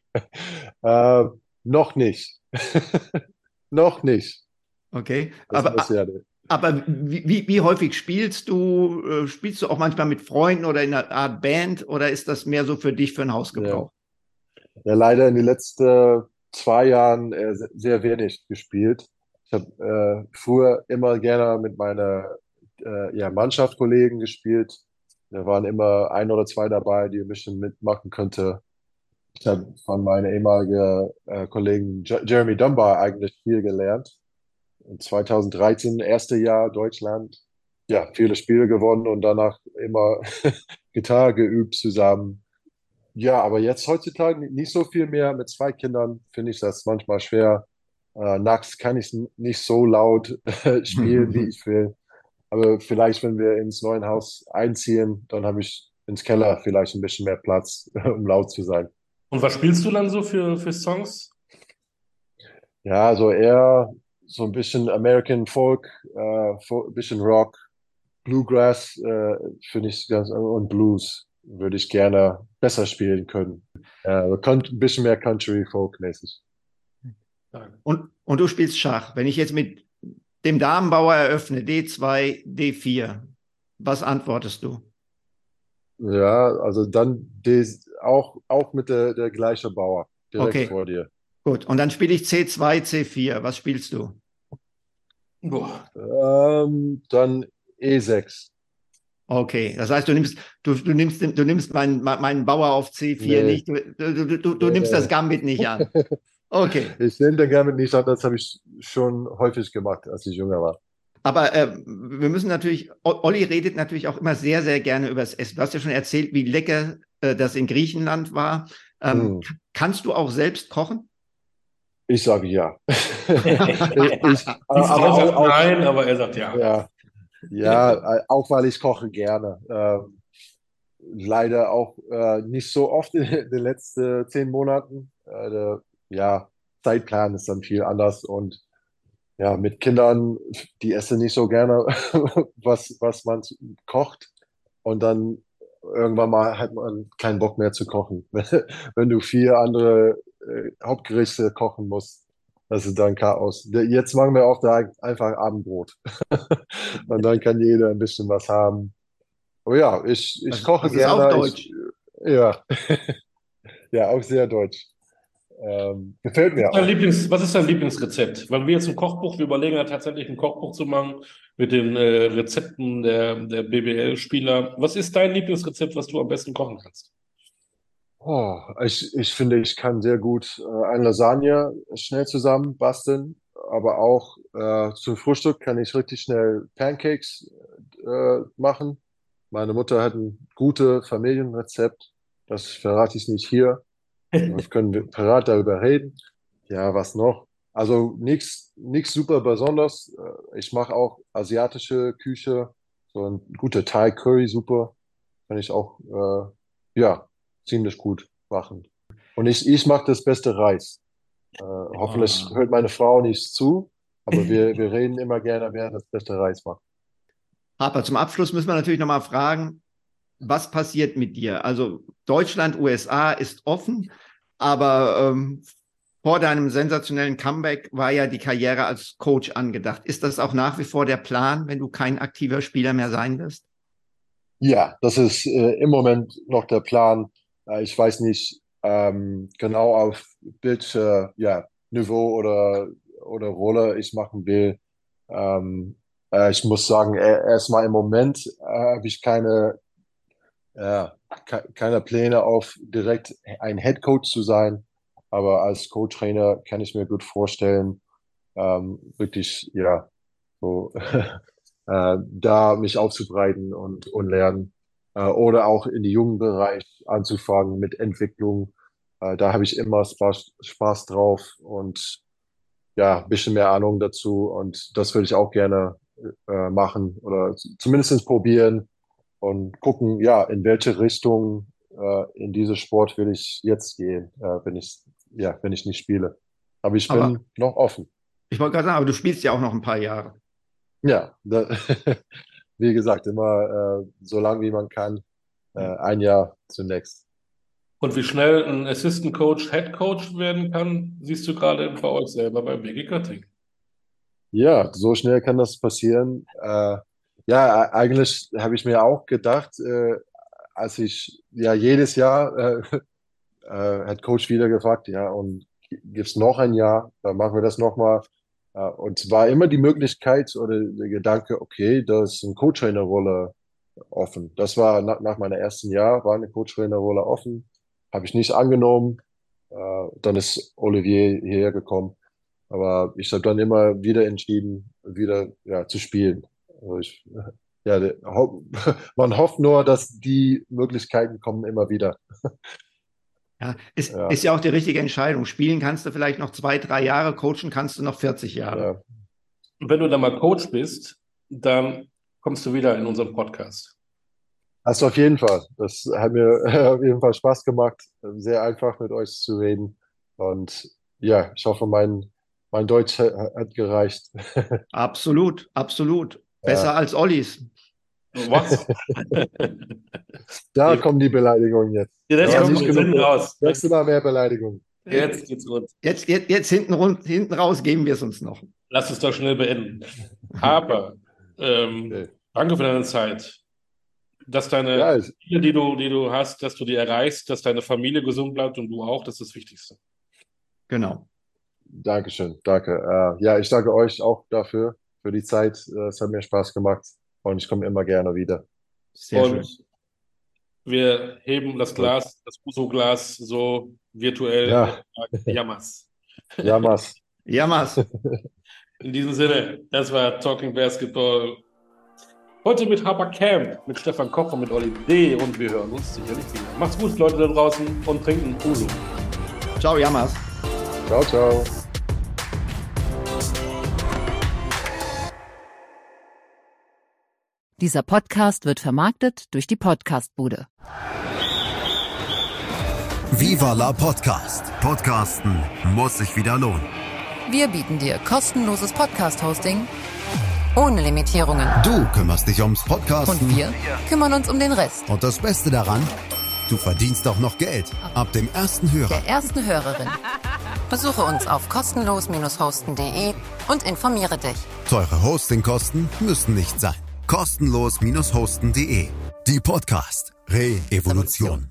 äh, noch nicht. Noch nicht. Okay. Das Aber, muss ja. aber wie, wie, wie häufig spielst du? Äh, Spielst du auch manchmal mit Freunden oder in einer Art Band oder ist das mehr so für dich, für den Ja. Hausgebrauch? Ja, leider in den letzten zwei Jahren äh, se- sehr wenig gespielt. Ich habe äh, früher immer gerne mit meiner äh, ja, Mannschaftskollegen gespielt. Da waren immer ein oder zwei dabei, die ein bisschen mitmachen könnte. Ich habe von meinem ehemaligen äh, Kollegen J Jeremy Dunbar eigentlich viel gelernt. In zwanzig dreizehn, erste Jahr Deutschland, ja, viele Spiele gewonnen und danach immer Gitarre geübt zusammen. Ja, aber jetzt heutzutage nicht so viel mehr. Mit zwei Kindern finde ich das manchmal schwer. Äh, nachts kann ich nicht so laut spielen, wie ich will. Aber vielleicht, wenn wir ins neue Haus einziehen, dann habe ich ins Keller vielleicht ein bisschen mehr Platz, um laut zu sein. Und was spielst du dann so für, für Songs? Ja, also eher so ein bisschen American Folk, äh, Fo- ein bisschen Rock, Bluegrass, äh, finde ich ganz, und Blues würde ich gerne besser spielen können. Äh, ein bisschen mehr Country Folk mäßig. Und, und du spielst Schach. Wenn ich jetzt mit dem Damenbauer eröffne, D zwei, D vier, was antwortest du? Ja, also dann des, auch, auch mit der, der gleiche Bauer direkt Okay, vor dir. gut. Und dann spiele ich C zwei, C vier. Was spielst du? Boah. Ähm, dann E sechs. Okay, das heißt, du nimmst, du, du nimmst, du nimmst meinen, meinen Bauer auf C vier Nee, nicht, du, du, du, du nee, nimmst das nee. Gambit nicht an. Okay, Ich nehme den gerne nicht an, das habe ich schon häufig gemacht, als ich jünger war. aber äh, wir müssen natürlich, O- Olli redet natürlich auch immer sehr, sehr gerne über das Essen. Du hast ja schon erzählt, wie lecker äh, das in Griechenland war. Ähm, Hm. k- kannst du auch selbst kochen? Ich sage ja. Ich, Die aber Frau auch, sagt auch, nein, aber er sagt ja. ja, ja, äh, auch weil ich koche gerne. Ähm, leider auch äh, nicht so oft in den letzten zehn Monaten. Äh, der, ja, Zeitplan ist dann viel anders und ja, mit Kindern, die essen nicht so gerne, was, was man kocht. Und dann irgendwann mal hat man keinen Bock mehr zu kochen. Wenn du vier andere äh, Hauptgerichte kochen musst, das ist dann Chaos. Jetzt machen wir auch da einfach Abendbrot. Und dann kann jeder ein bisschen was haben. Oh ja, ich, ich Das, koche das ist auch gerne. Ich, deutsch. ja, ja, auch sehr deutsch. Ähm, gefällt Was mir ist dein auch. Lieblings, was ist dein Lieblingsrezept? Weil wir jetzt ein Kochbuch, wir überlegen ja tatsächlich ein Kochbuch zu machen mit den äh, Rezepten der, der B B L-Spieler. Was ist dein Lieblingsrezept, was du am besten kochen kannst? Oh, ich, ich finde, ich kann sehr gut äh, eine Lasagne schnell zusammen basteln, aber auch äh, zum Frühstück kann ich richtig schnell Pancakes äh, machen. Meine Mutter hat ein gutes Familienrezept, das verrate ich nicht hier. Wir können wir privat darüber reden. Ja, was noch? Also nichts nichts super besonders. Äh, Ich mache auch asiatische Küche, so ein guter Thai-Curry-Suppe kann ich auch äh, ja ziemlich gut machen. Und ich ich mache das beste Reis. Äh, hoffentlich Ah. hört meine Frau nicht zu, aber wir wir reden immer gerne, wer das beste Reis macht. Aber zum Abschluss müssen wir natürlich nochmal fragen, was passiert mit dir? Also Deutschland, U S A ist offen, aber ähm, vor deinem sensationellen Comeback war ja die Karriere als Coach angedacht. Ist das auch nach wie vor der Plan, wenn du kein aktiver Spieler mehr sein wirst? Ja, das ist äh, im Moment noch der Plan. Äh, ich weiß nicht ähm, genau auf welche ja, Niveau oder, oder Rolle ich machen will. Ähm, äh, ich muss sagen, e- erstmal im Moment äh, habe ich keine, ja, ke keine Pläne auf direkt ein Head Coach zu sein. Aber als Co-Trainer kann ich mir gut vorstellen, ähm, wirklich, ja, so äh, da mich aufzubreiten und, und lernen. Äh, oder auch in die jungen Bereich anzufangen mit Entwicklung. Äh, da habe ich immer Spaß, Spaß drauf und ja, ein bisschen mehr Ahnung dazu. Und das würde ich auch gerne äh, machen oder z- zumindest probieren und gucken, ja, in welche Richtung äh, in diese Sport will ich jetzt gehen, äh, wenn ich, ja, wenn ich nicht spiele. Aber ich Aber bin noch offen. ich wollte gerade sagen, aber du spielst ja auch noch ein paar Jahre. Ja, da, wie gesagt, immer äh, so lang wie man kann. Äh, Ja. ein Jahr zunächst. Und wie schnell ein Assistant Coach Head Coach werden kann, siehst du gerade bei euch selber bei B G Göttingen. Ja, so schnell kann das passieren. Äh, ja, e- eigentlich habe ich mir auch gedacht, äh, als ich ja jedes Jahr äh, äh, hat Coach wieder gefragt, ja, und gibt's noch ein Jahr, dann machen wir das nochmal. Äh, und es war immer die Möglichkeit oder der Gedanke, okay, da ist eine Co-Trainer-Rolle offen. Das war nach, nach meinem ersten Jahr, war eine Co-Trainer-Rolle offen. Habe ich nicht angenommen. Äh, dann ist Olivier hierher gekommen. Aber ich habe dann immer wieder entschieden, wieder ja, zu spielen. Also ich, ja, der, ho man hofft nur, dass die Möglichkeiten kommen immer wieder. Ja, ist, Ja, ist ja auch die richtige Entscheidung. Spielen kannst du vielleicht noch zwei, drei Jahre, coachen kannst du noch vierzig Jahre. ja. Und wenn du dann mal Coach bist, dann kommst du wieder in unseren Podcast. Also auf jeden Fall. Das hat mir auf jeden Fall Spaß gemacht. Sehr einfach mit euch zu reden. Und ja, ich hoffe, mein, mein Deutsch ha- hat gereicht. Absolut, absolut. Besser Ja, als Ollis. Was? da Nee, kommen die Beleidigungen jetzt. jetzt Aber Jetzt, kommen nicht wir genug. hinten raus. Nächstes Mal mehr Beleidigungen. Jetzt geht's rund. jetzt, jetzt, jetzt hinten, rund, hinten raus geben wir es uns noch. Lass es doch schnell beenden. Aber ähm, Okay. danke für deine Zeit. Dass Ja, deine ich, Ziele, die du, die du hast, dass du die erreichst, dass deine Familie gesund bleibt und du auch, das ist das Wichtigste. Genau. Dankeschön, danke. Äh, ja, ich danke euch auch dafür, für die Zeit. Äh, Es hat mir Spaß gemacht und ich komme immer gerne wieder. Sehr Und schön. wir heben das Gut. Glas, das Uso-Glas so virtuell Ja, und sagen Jammers. Jammers. Jammers. In diesem Sinne, das war Talking Basketball. Heute mit Harper Camp, mit Stefan Koch und mit Olli D. Und wir hören uns sicherlich wieder. Macht's gut, Leute da draußen, und trinken Uso. Ciao, Jammers. Ciao, ciao. Dieser Podcast wird vermarktet durch die Podcastbude. Viva la Podcast. Podcasten muss sich wieder lohnen. Wir bieten dir kostenloses Podcast-Hosting ohne Limitierungen. Du kümmerst dich ums Podcasten. Und wir kümmern uns um den Rest. Und das Beste daran, du verdienst auch noch Geld. Ab dem ersten Hörer. Der ersten Hörerin. Besuche uns auf kostenlos hosten punkt de und informiere dich. Teure Hostingkosten müssen nicht sein. kostenlos hosten punkt de. Die Podcast Re-Evolution.